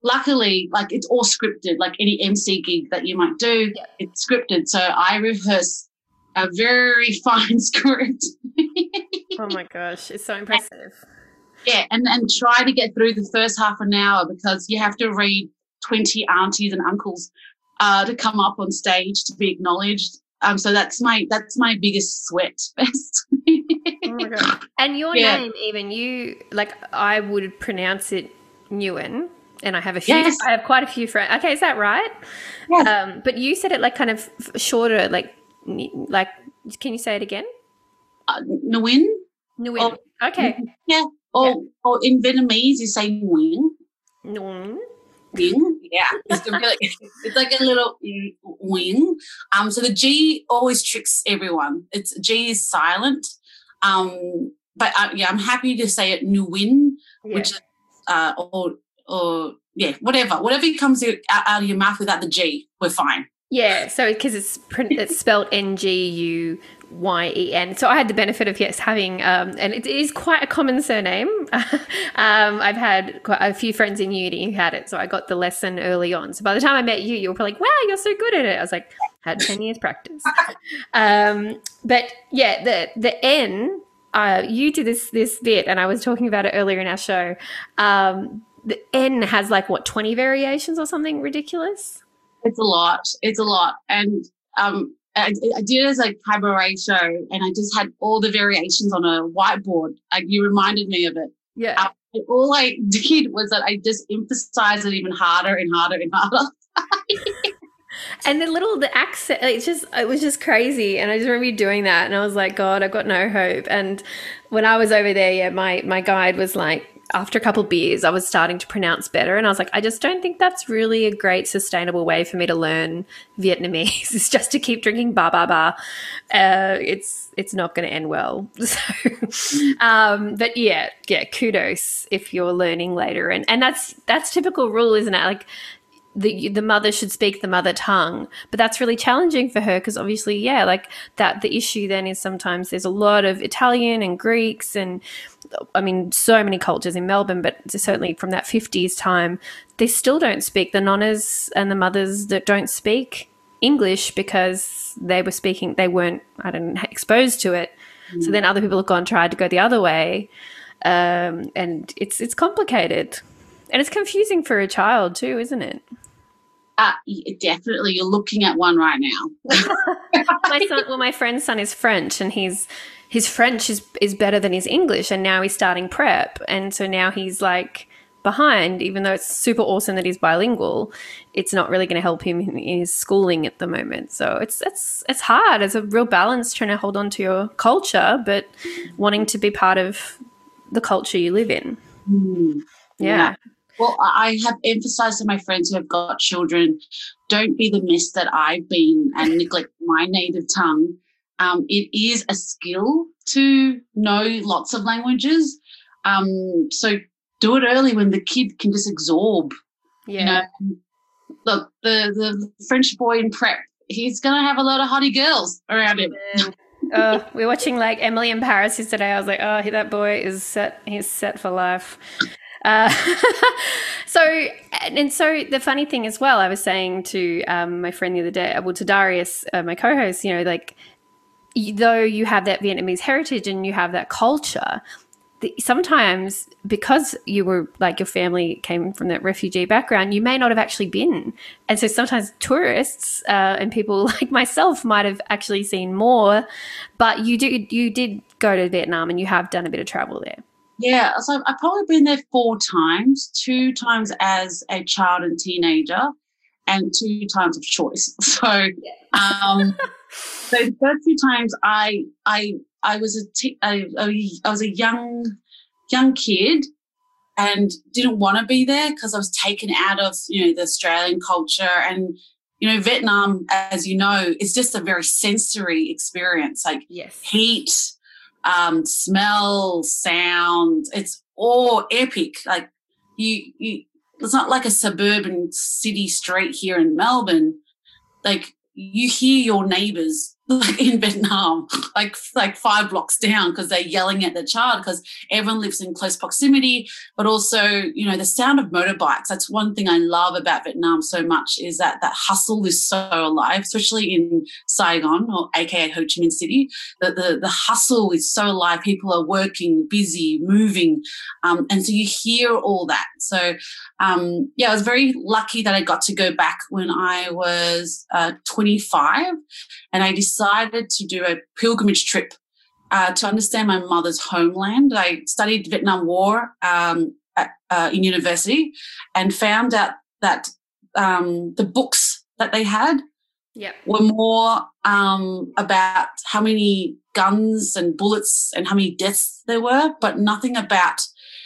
luckily, like it's all scripted, like any MC gig that you might do, it's scripted. So I rehearse a very fine script. Oh my gosh, it's so impressive. Yeah, and try to get through the first half an hour because you have to read 20 aunties and uncles to come up on stage to be acknowledged. So that's my biggest sweat fest. Oh my God. And your name, even you, like I would pronounce it Nguyen, and I have I have quite a few friends. Okay, is that right? Yes. But you said it like kind of shorter, like can you say it again? Nguyen. Nguyen. Okay. Yeah. Or in Vietnamese, you say Nguyen. Nguyen. Yeah, it's like a little wing. So the G always tricks everyone. G is silent. But I'm happy to say it Nguyen, which is whatever comes out of your mouth without the G, we're fine. Yeah, so because it's spelled Nguyen. So I had the benefit of having, and it is quite a common surname. I've had quite a few friends in uni who had it, so I got the lesson early on. So by the time I met you, you were probably like, "Wow, you're so good at it." I was like, "Had 10 years practice." But yeah, the N. You did this bit, and I was talking about it earlier in our show. The N has 20 variations or something ridiculous. It's a lot, and I did it as a cabaret show, and I just had all the variations on a whiteboard. You reminded me of it. Yeah. All I did was that I just emphasized it even harder and harder and harder. And the accent, it was just crazy. And I just remember you doing that, and I was like, God, I've got no hope. And when I was over there, my guide was like, after a couple of beers, I was starting to pronounce better, and I was like, I just don't think that's really a great sustainable way for me to learn Vietnamese. It's just to keep drinking ba ba ba. It's not going to end well. So, but yeah, kudos if you're learning later, and that's typical rule, isn't it? Like the mother should speak the mother tongue, but that's really challenging for her because obviously, that the issue then is sometimes there's a lot of Italian and Greeks and I mean so many cultures in Melbourne, but certainly from that 50s time, they still don't speak, the nonnas and the mothers that don't speak English because they weren't exposed to it. So then other people have tried to go the other way, and it's complicated and it's confusing for a child too, isn't it? Definitely. You're looking at one right now. My friend's son is French, and his French is better than his English, and now he's starting prep, and so now he's behind. Even though it's super awesome that he's bilingual, it's not really going to help him in his schooling at the moment. So it's hard. It's a real balance trying to hold on to your culture, but wanting to be part of the culture you live in. Yeah. Well, I have emphasized to my friends who have got children, don't be the mess that I've been and neglect my native tongue. It is a skill to know lots of languages. So do it early when the kid can just absorb. Yeah. Look, the French boy in prep, he's going to have a lot of hottie girls around him. We're watching Emily in Paris yesterday. I was like, oh, that boy is set. He's set for life. So the funny thing as well, I was saying to my friend the other day, to Darius, my co-host, though you have that Vietnamese heritage and you have that culture, sometimes because you were your family came from that refugee background, you may not have actually been. And so sometimes tourists and people like myself might have actually seen more, but you did go to Vietnam and you have done a bit of travel there. Yeah, so I've probably been there 4 times, 2 times as a child and teenager and 2 times of choice. So so the first 2 times I was a young kid and didn't want to be there because I was taken out of, the Australian culture. And, Vietnam, as you know, is just a very sensory experience, heat, smell, sound. It's all epic. It's not like a suburban city street here in Melbourne. You hear your neighbours like in Vietnam, like 5 blocks down, because they're yelling at the child because everyone lives in close proximity. But also, you know, the sound of motorbikes. That's one thing I love about Vietnam so much, is that hustle is so alive, especially in Saigon, or AKA Ho Chi Minh City. The hustle is so alive. People are working, busy, moving, and so you hear all that. So I was very lucky that I got to go back when I was 25, and I decided to do a pilgrimage trip to understand my mother's homeland. I studied Vietnam War in university, and found out that the books that they had were more about how many guns and bullets and how many deaths there were, but nothing about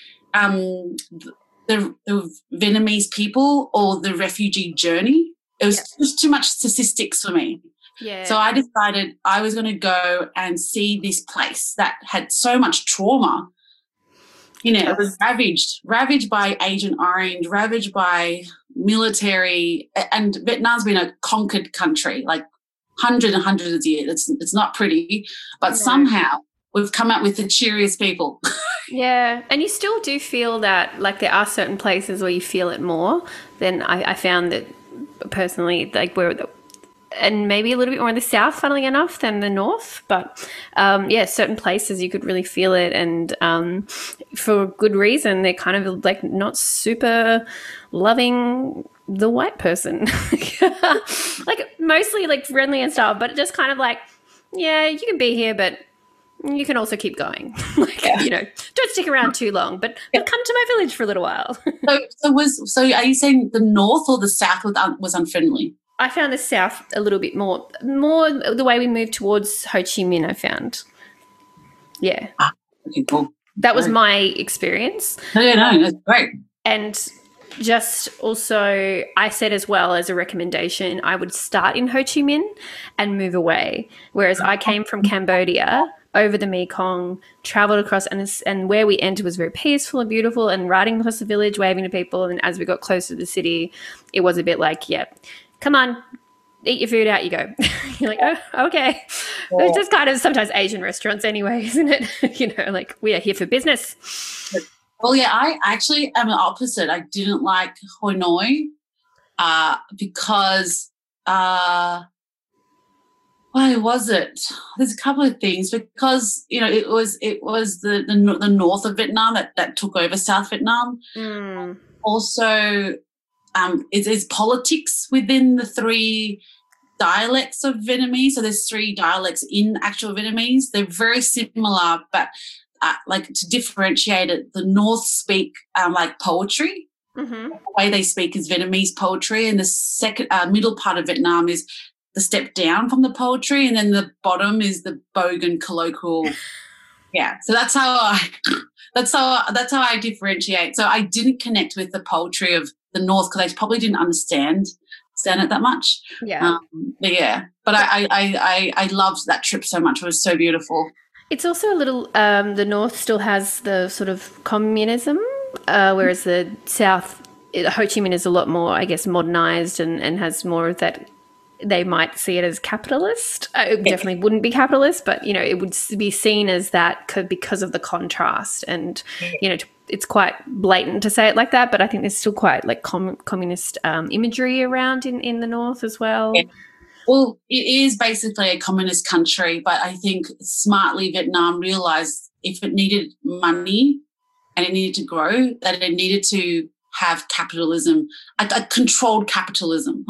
the Vietnamese people or the refugee journey. It was just too much statistics for me. Yeah. So I decided I was going to go and see this place that had so much trauma. You know, it was ravaged by Agent Orange, ravaged by military, and Vietnam's been a conquered country, like hundreds and hundreds of years. It's not pretty, but somehow we've come up with the cheeriest people. Yeah, and you still do feel that, like, there are certain places where you feel it more than I found that personally, like, and maybe a little bit more in the south, funnily enough, than the north. But, certain places you could really feel it, and for good reason. They're kind of, like, not super loving the white person. Like, mostly, like, friendly and stuff, but just kind of like, yeah, you can be here, but you can also keep going. You know, don't stick around too long, but come to my village for a little while. So are you saying the north or the south was unfriendly? I found the south a little bit more the way we moved towards Ho Chi Minh, I found. Yeah. Okay, cool. That was my experience. No, that's great. And just also, I said as well as a recommendation, I would start in Ho Chi Minh and move away. Whereas I came from Cambodia over the Mekong, travelled across, and where we entered was very peaceful and beautiful, and riding across the village, waving to people. And as we got closer to the city, it was a bit like, come on, eat your food, out you go. You're like, oh, okay. Yeah. It's just kind of sometimes Asian restaurants anyway, isn't it? You know, like, we are here for business. Well, yeah, I actually am the opposite. I didn't like Hanoi because why was it? There's a couple of things, because, you know, it was the north of Vietnam that took over South Vietnam. Also, is politics within the 3 dialects of Vietnamese. So there's 3 dialects in actual Vietnamese. They're very similar, but like, to differentiate it, the north speak like poetry. Mm-hmm. The way they speak is Vietnamese poetry, and the second middle part of Vietnam is the step down from the poetry, and then the bottom is the bogan colloquial. Yeah, so that's how I differentiate. So I didn't connect with the poetry of the north because I probably didn't understand it that much. Yeah, but I loved that trip so much. It was so beautiful. It's also a little. The north still has the sort of communism, whereas the south, Ho Chi Minh, is a lot more, I guess, modernized and has more of that. They might see it as capitalist. It definitely wouldn't be capitalist, but, you know, it would be seen as that because of the contrast. And, you know, it's quite blatant to say it like that, but I think there's still quite, like, communist imagery around in the north as well. Yeah. Well, it is basically a communist country, but I think smartly Vietnam realised if it needed money and it needed to grow, that it needed to have capitalism, a controlled capitalism.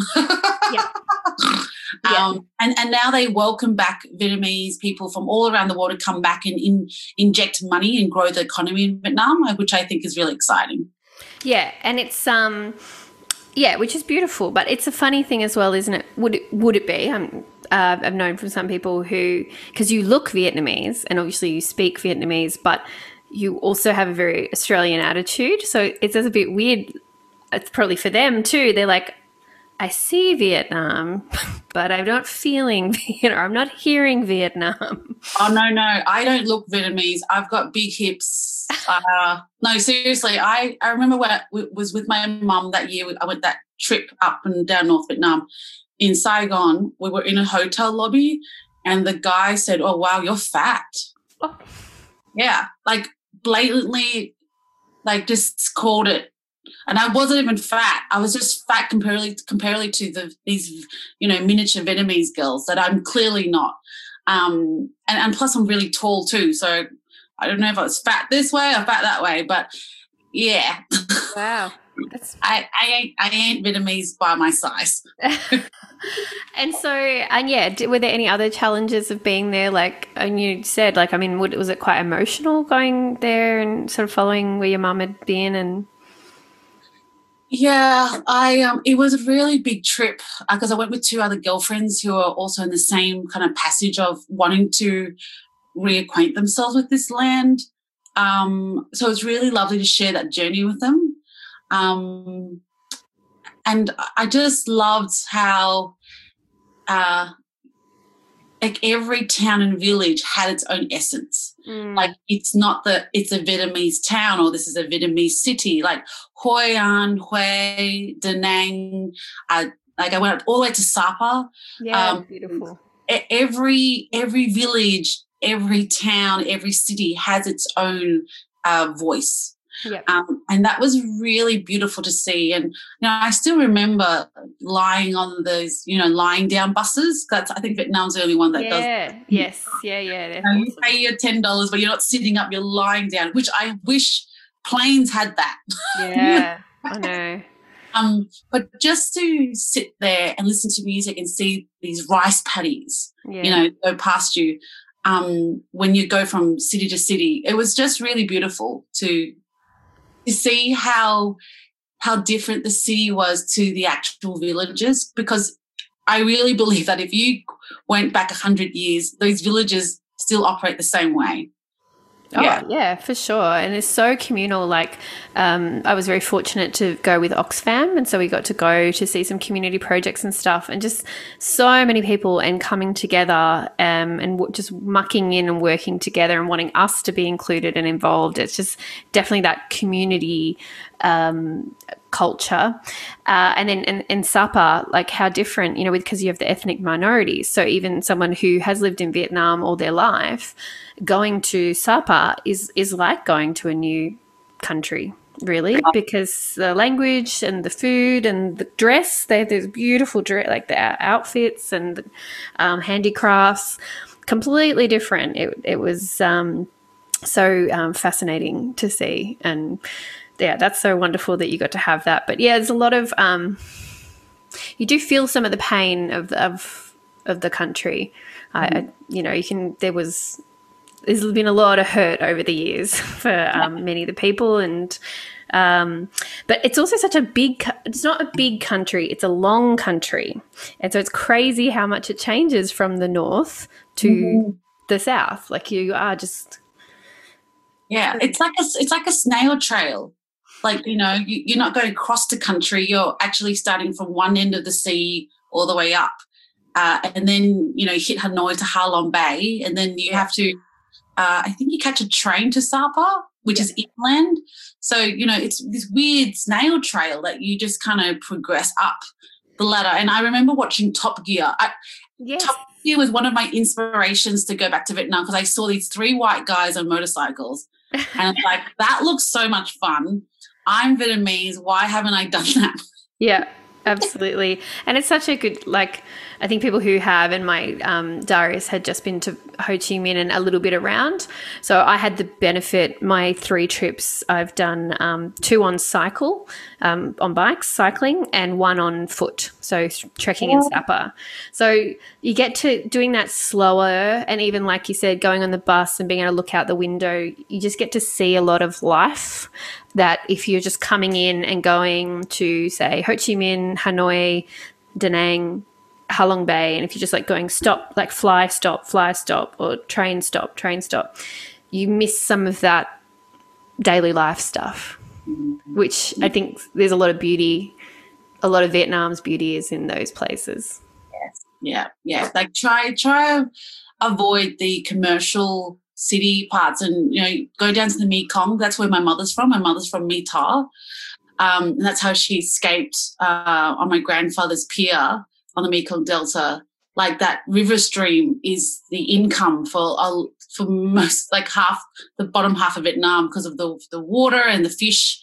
And now they welcome back Vietnamese people from all around the world to come back and inject money and grow the economy in Vietnam, which I think is really exciting. Yeah, and it's which is beautiful, but it's a funny thing as well, isn't it? Would it be? I've known from some people who, because you look Vietnamese and obviously you speak Vietnamese, but you also have a very Australian attitude. So it's a bit weird. It's probably for them too. They're like, I see Vietnam, but I'm not feeling Vietnam. I'm not hearing Vietnam. Oh, no. I don't look Vietnamese. I've got big hips. No, seriously. I remember when I was with my mum that year. I went that trip up and down North Vietnam. In Saigon, we were in a hotel lobby and the guy said, "Oh wow, you're fat." Oh. Yeah, like blatantly, like just called it. And I wasn't even fat. I was just fat comparatively to these miniature Vietnamese girls that I'm clearly not. And plus I'm really tall too, so I don't know if I was fat this way or fat that way, but yeah. Wow. I ain't Vietnamese by my size. And were there any other challenges of being there? Like, and you said, like, I mean, was it quite emotional going there and sort of following where your mum had been? And yeah, it was a really big trip because I went with 2 other girlfriends who are also in the same kind of passage of wanting to reacquaint themselves with this land. So it was really lovely to share that journey with them. And I just loved how like every town and village had its own essence. Like it's not that it's a Vietnamese town or this is a Vietnamese city. Like Hoi An, Hue, Da Nang. Like I went all the way to Sapa. Yeah, beautiful. Every village, every town, every city has its own voice. Yep. And that was really beautiful to see. And I still remember lying on those, lying down buses. I think Vietnam's the only one that does. Yes, yeah. You pay your $10, but you're not sitting up; you're lying down. Which I wish planes had that. Yeah, I know. But just to sit there and listen to music and see these rice paddies, go past you, when you go from city to city, it was just really beautiful to see how different the city was to the actual villages, because I really believe that if you went back 100 years, those villages still operate the same way. Oh, yeah, for sure. And it's so communal. Like I was very fortunate to go with Oxfam, and so we got to go to see some community projects and stuff, and just so many people and coming together and just mucking in and working together and wanting us to be included and involved. It's just definitely that community culture. And then in Sapa, like how different, because you have the ethnic minorities. So even someone who has lived in Vietnam all their life, going to Sapa is like going to a new country, really, because the language and the food and the dress, there's beautiful dress, like the outfits and the handicrafts, completely different. It was so fascinating to see. And yeah, that's so wonderful that you got to have that. But yeah, there's a lot of you do feel some of the pain of the country. There's been a lot of hurt over the years for many of the people, and but it's also such it's not a big country, it's a long country, and so it's crazy how much it changes from the north to the south. Like you are just it's like a snail trail. Like you're not going across the country, you're actually starting from one end of the sea all the way up, and then you hit Hanoi to Ha Long Bay, and then you have to I think you catch a train to Sapa, which is inland. So, it's this weird snail trail that you just kind of progress up the ladder. And I remember watching Top Gear. Top Gear was one of my inspirations to go back to Vietnam, because I saw these 3 white guys on motorcycles. And it's like, that looks so much fun. I'm Vietnamese. Why haven't I done that? Yeah. Absolutely. And it's such a good, I think people who have, and my Darius had just been to Ho Chi Minh and a little bit around. So I had the benefit, my 3 trips, I've done 2 on on bikes, cycling, and 1 on foot, so trekking in Sapa. So you get to doing that slower, and even like you said, going on the bus and being able to look out the window, you just get to see a lot of life that if you're just coming in and going to, say, Ho Chi Minh, Hanoi, Da Nang, Ha Long Bay, and if you're just going stop, like fly stop, or train stop, you miss some of that daily life stuff, which I think there's a lot of beauty, a lot of Vietnam's beauty is in those places. Yes. Yeah. Like try avoid the commercial city parts, and go down to the Mekong. That's where my mother's from. My mother's from My Tho, and that's how she escaped on my grandfather's pier on the Mekong Delta, like that river stream is the income for most, like half the bottom half of Vietnam, because of the water and the fish.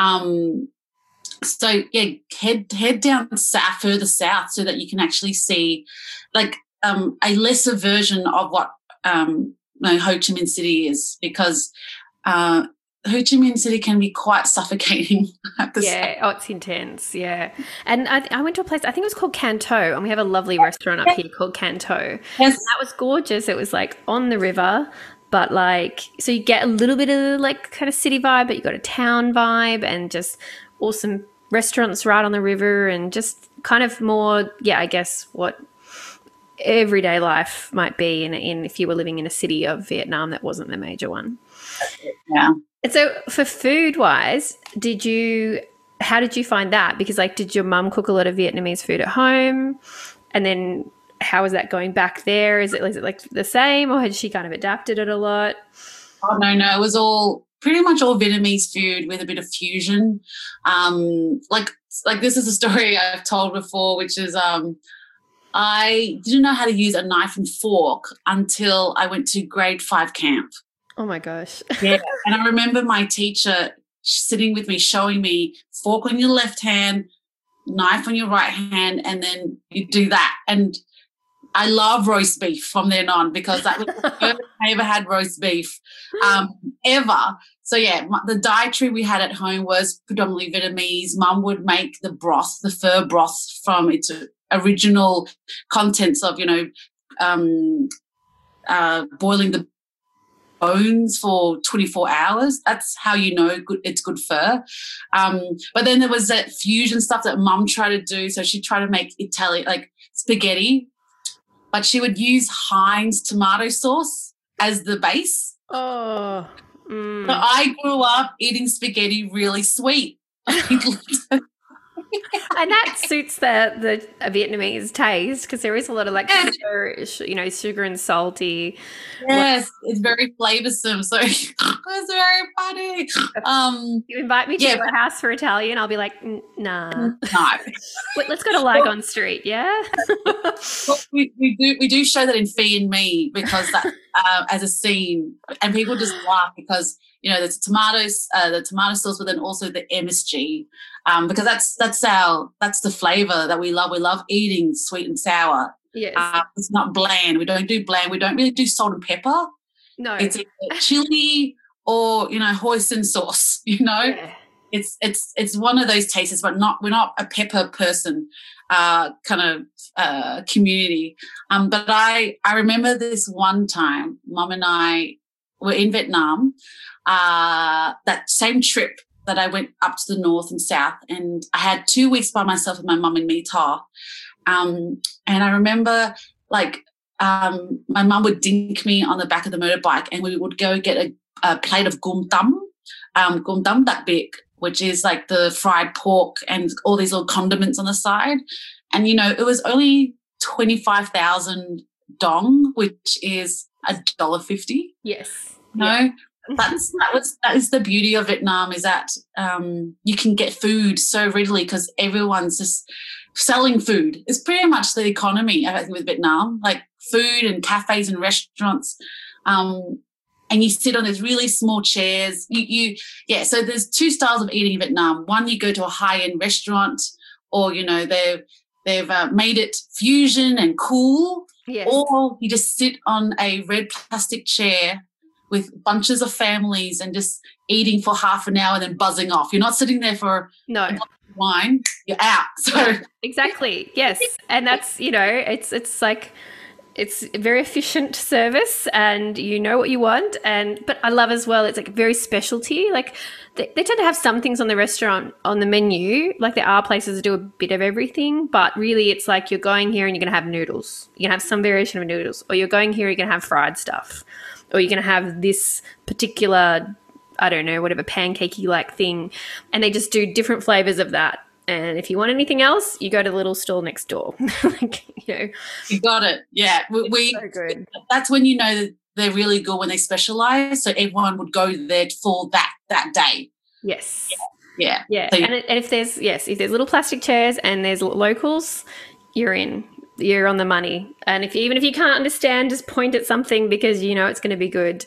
So yeah, head down south, further south, so that you can actually see like a lesser version of what Ho Chi Minh City is, because Ho Chi Minh City can be quite suffocating. It's intense. Yeah, and I went to a place, I think it was called Canto, and we have a lovely restaurant up here called Canto. Yes, and that was gorgeous. It was like on the river, but like, so you get a little bit of like kind of city vibe, but you got a town vibe, and just awesome restaurants right on the river, and just kind of more, I guess what everyday life might be in if you were living in a city of Vietnam that wasn't the major one. Yeah. And so for food wise, how did you find that? Because like, did your mum cook a lot of Vietnamese food at home? And then how is that going back there? Is it like the same, or had she kind of adapted it a lot? Oh, no. It was pretty much all Vietnamese food with a bit of fusion. Like this is a story I've told before, which is I didn't know how to use a knife and fork until I went to grade 5 camp. Oh my gosh. Yeah. And I remember my teacher sitting with me, showing me fork on your left hand, knife on your right hand, and then you do that. And I love roast beef from then on, because that was the first I ever had roast beef ever. So, yeah, the dietary we had at home was predominantly Vietnamese. Mum would make the broth, the pho broth, from its original contents of, boiling the bones for 24 hours. That's how it's good pho. But then there was that fusion stuff that Mum tried to do. So she tried to make Italian, like spaghetti, but she would use Heinz tomato sauce as the base. Oh. So I grew up eating spaghetti really sweet. And that suits the Vietnamese taste, because there is a lot of like sugar and salty. Yes, it's very flavoursome. So it's very funny. You invite me to your house for Italian, I'll be like, nah. No. Let's go to Lygon Street, yeah? Well, we do show that in Fee and Me, because that as a scene, and people just laugh because there's tomatoes, the tomato sauce, but then also the MSG, because that's the flavour that we love. We love eating sweet and sour. Yes, it's not bland. We don't do bland. We don't really do salt and pepper. No, it's either chili or hoisin sauce. Yeah. It's one of those tastes, but we're not a pepper person kind of community. But I remember this one time, Mum and I were in Vietnam, that same trip that I went up to the north and south, and I had 2 weeks by myself with my mum in My Tho. And I remember my mum would dink me on the back of the motorbike, and we would go get a plate of gum tam dak bik, which is like the fried pork and all these little condiments on the side. And, it was only 25,000 dong, which is $1.50. Yes. That is the beauty of Vietnam, is that you can get food so readily because everyone's just selling food. It's pretty much the economy, I think, with Vietnam, like food and cafes and restaurants. And you sit on these really small chairs. So there's 2 styles of eating in Vietnam. One, you go to a high-end restaurant, or they've made it fusion and cool. Yes. Or you just sit on a red plastic chair with bunches of families and just eating for half an hour and then buzzing off. You're not sitting there for wine. You're out. So exactly. Yes. And that's, it's like, it's a very efficient service, and you know what you want. But I love as well, it's like very specialty. Like they tend to have some things on the restaurant, on the menu. Like there are places that do a bit of everything, but really it's like you're going here and you're going to have noodles. You're going to have some variation of noodles, or you're going here, you're going to have fried stuff, or you're going to have this particular, I don't know, whatever pancakey like thing. And they just do different flavors of that. And if you want anything else, you go to the little stall next door. You got it. Yeah. We so good. That's when that they're really good, when they specialise. So everyone would go there for that day. Yes. Yeah. Yeah. So, and if there's little plastic chairs and there's locals, you're in. you're on the money. And even if you can't understand, just point at something because you know it's going to be good.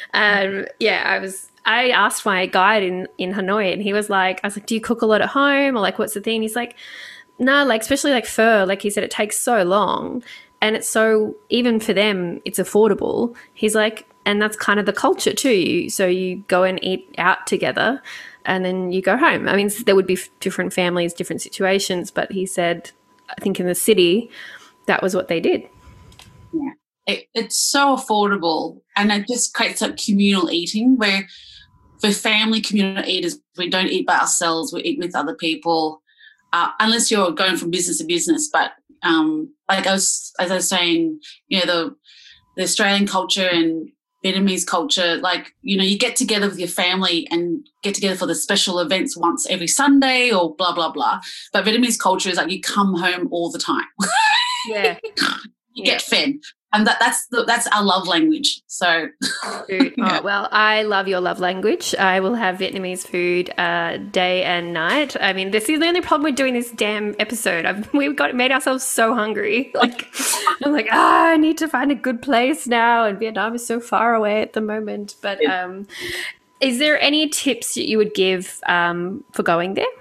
I asked my guide in Hanoi, and I was like, do you cook a lot at home, or like what's the thing? He's like, no, like especially like pho, like he said, it takes so long, and it's so, even for them it's affordable. He's like, and that's kind of the culture too. So you go and eat out together and then you go home. I mean, there would be different families, different situations, but he said, I think in the city, that was what they did. Yeah, it's so affordable, and it just creates like communal eating where for family communal eaters, we don't eat by ourselves, we eat with other people, unless you're going from business to business. But like as I was saying, you know, the Australian culture and Vietnamese culture, like, you know, you get together with your family and get together for the special events once every Sunday or blah, blah, blah. But Vietnamese culture is like you come home all the time. Yeah. You get fed. And that's our love language. So, Oh, well, I love your love language. I will have Vietnamese food day and night. I mean, this is the only problem with doing this damn episode. We've made ourselves so hungry. Like, I'm like, I need to find a good place now, and Vietnam is so far away at the moment. But is there any tips that you would give for going there?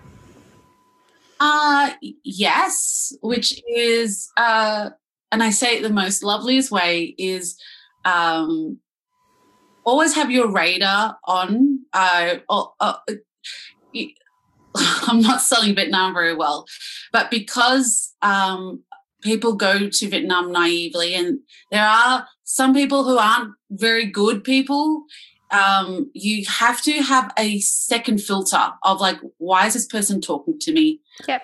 Yes, which is and I say it the most loveliest way is always have your radar on. I'm not selling Vietnam very well, but because people go to Vietnam naively, and there are some people who aren't very good people, you have to have a second filter of like, why is this person talking to me? Yep.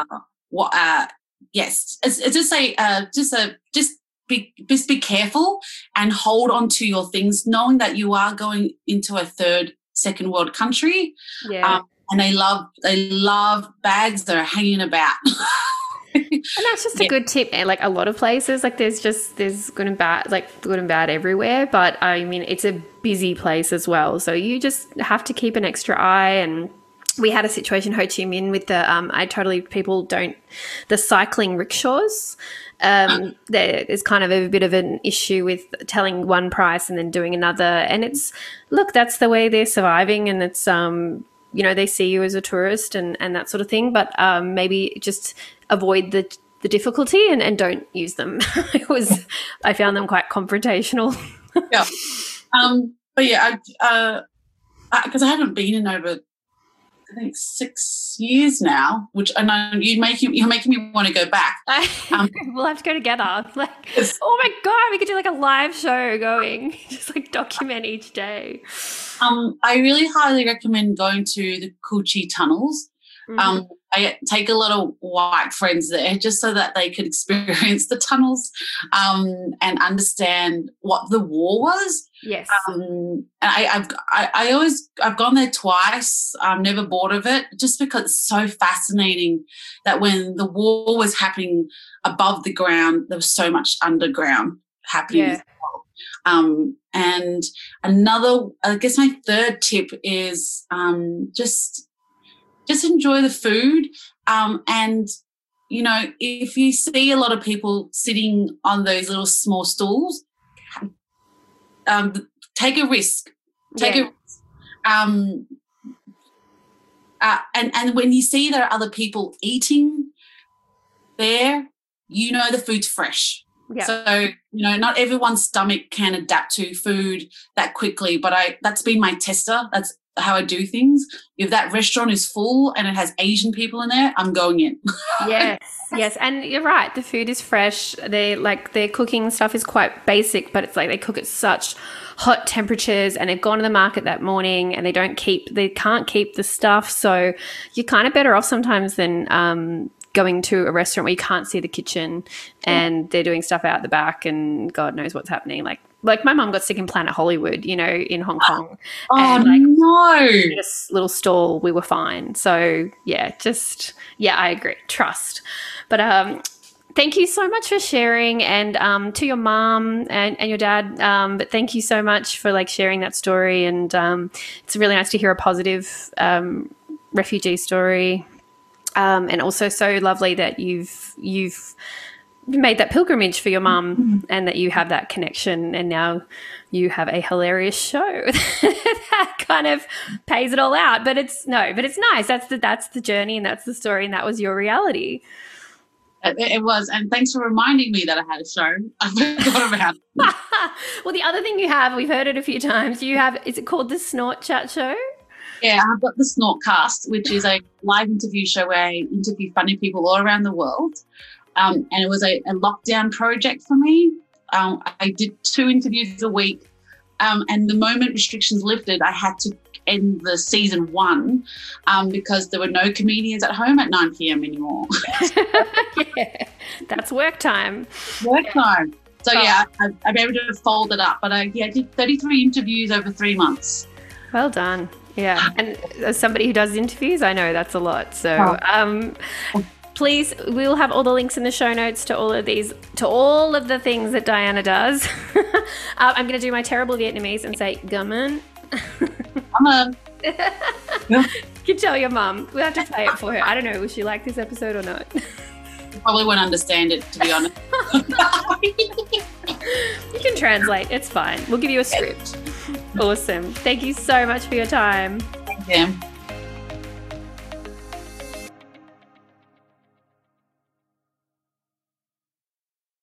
Yes, it's just say just be careful and hold on to your things, knowing that you are going into a second world country. Yeah. And they love bags that are hanging about. And that's just a good tip. Like a lot of places, like there's good and bad everywhere. But I mean, it's a busy place as well, so you just have to keep an extra eye. And we had a situation in Ho Chi Minh with the cycling rickshaws. There is kind of a bit of an issue with telling one price and then doing another. And that's the way they're surviving, and it's you know, they see you as a tourist and that sort of thing. But maybe just avoid the difficulty and don't use them. I found them quite confrontational. Yeah. But yeah, because I haven't been in over, I think, 6 years now, which I know you're making me want to go back. We'll have to go together. Like, oh my God, we could do like a live show going, just like document each day. I really highly recommend going to the Cu Chi tunnels. Mm-hmm. I take a lot of white friends there just so that they could experience the tunnels and understand what the war was. Yes. I've gone there twice. I'm never bored of it, just because it's so fascinating that when the war was happening above the ground, there was so much underground happening. Yeah. As well. And another, I guess my third tip is just enjoy the food. And, you know, if you see a lot of people sitting on those little small stools, take a risk. And when you see there are other people eating there, you know the food's fresh. Yeah. So, you know, not everyone's stomach can adapt to food that quickly, but that's been my tester. That's how I do things. If that restaurant is full and it has Asian people in there, I'm going in. Yes. And you're right. The food is fresh. Their cooking stuff is quite basic, but it's like they cook at such hot temperatures, and they've gone to the market that morning and they can't keep the stuff. So you're kind of better off sometimes than going to a restaurant where you can't see the kitchen and they're doing stuff out the back and God knows what's happening. Like my mum got sick in Planet Hollywood, you know, in Hong Kong. Oh, and no. In a little stall, we were fine. So, I agree. Trust. But thank you so much for sharing, and to your mum and your dad. But thank you so much for, like, sharing that story. And it's really nice to hear a positive refugee story. And also so lovely that you've made that pilgrimage for your mum and that you have that connection, and now you have a hilarious show that kind of pays it all out. But it's nice. That's the journey, and that's the story, and that was your reality. It was, and thanks for reminding me that I had a show. I forgot about it. Well, the other thing you have, we've heard it a few times, is it called the Snort Chat Show? Yeah, I've got the Snortcast, which is a live interview show where I interview funny people all around the world. And it was a lockdown project for me. I did 2 interviews a week. And the moment restrictions lifted, I had to end the season 1 because there were no comedians at home at 9 p.m. anymore. Yeah, that's work time. Work time. So, yeah, I'm able to fold it up. But I did 33 interviews over 3 months. Well done. Yeah. And as somebody who does interviews, I know that's a lot. So please, we'll have all the links in the show notes to all of the things that Diana does. I'm going to do my terrible Vietnamese and say, gammon. Gammon. You can tell your mum. We'll have to play it for her. I don't know, will she like this episode or not? Probably won't understand it, to be honest. You can translate. It's fine. We'll give you a script. Awesome. Thank you so much for your time. Thank you.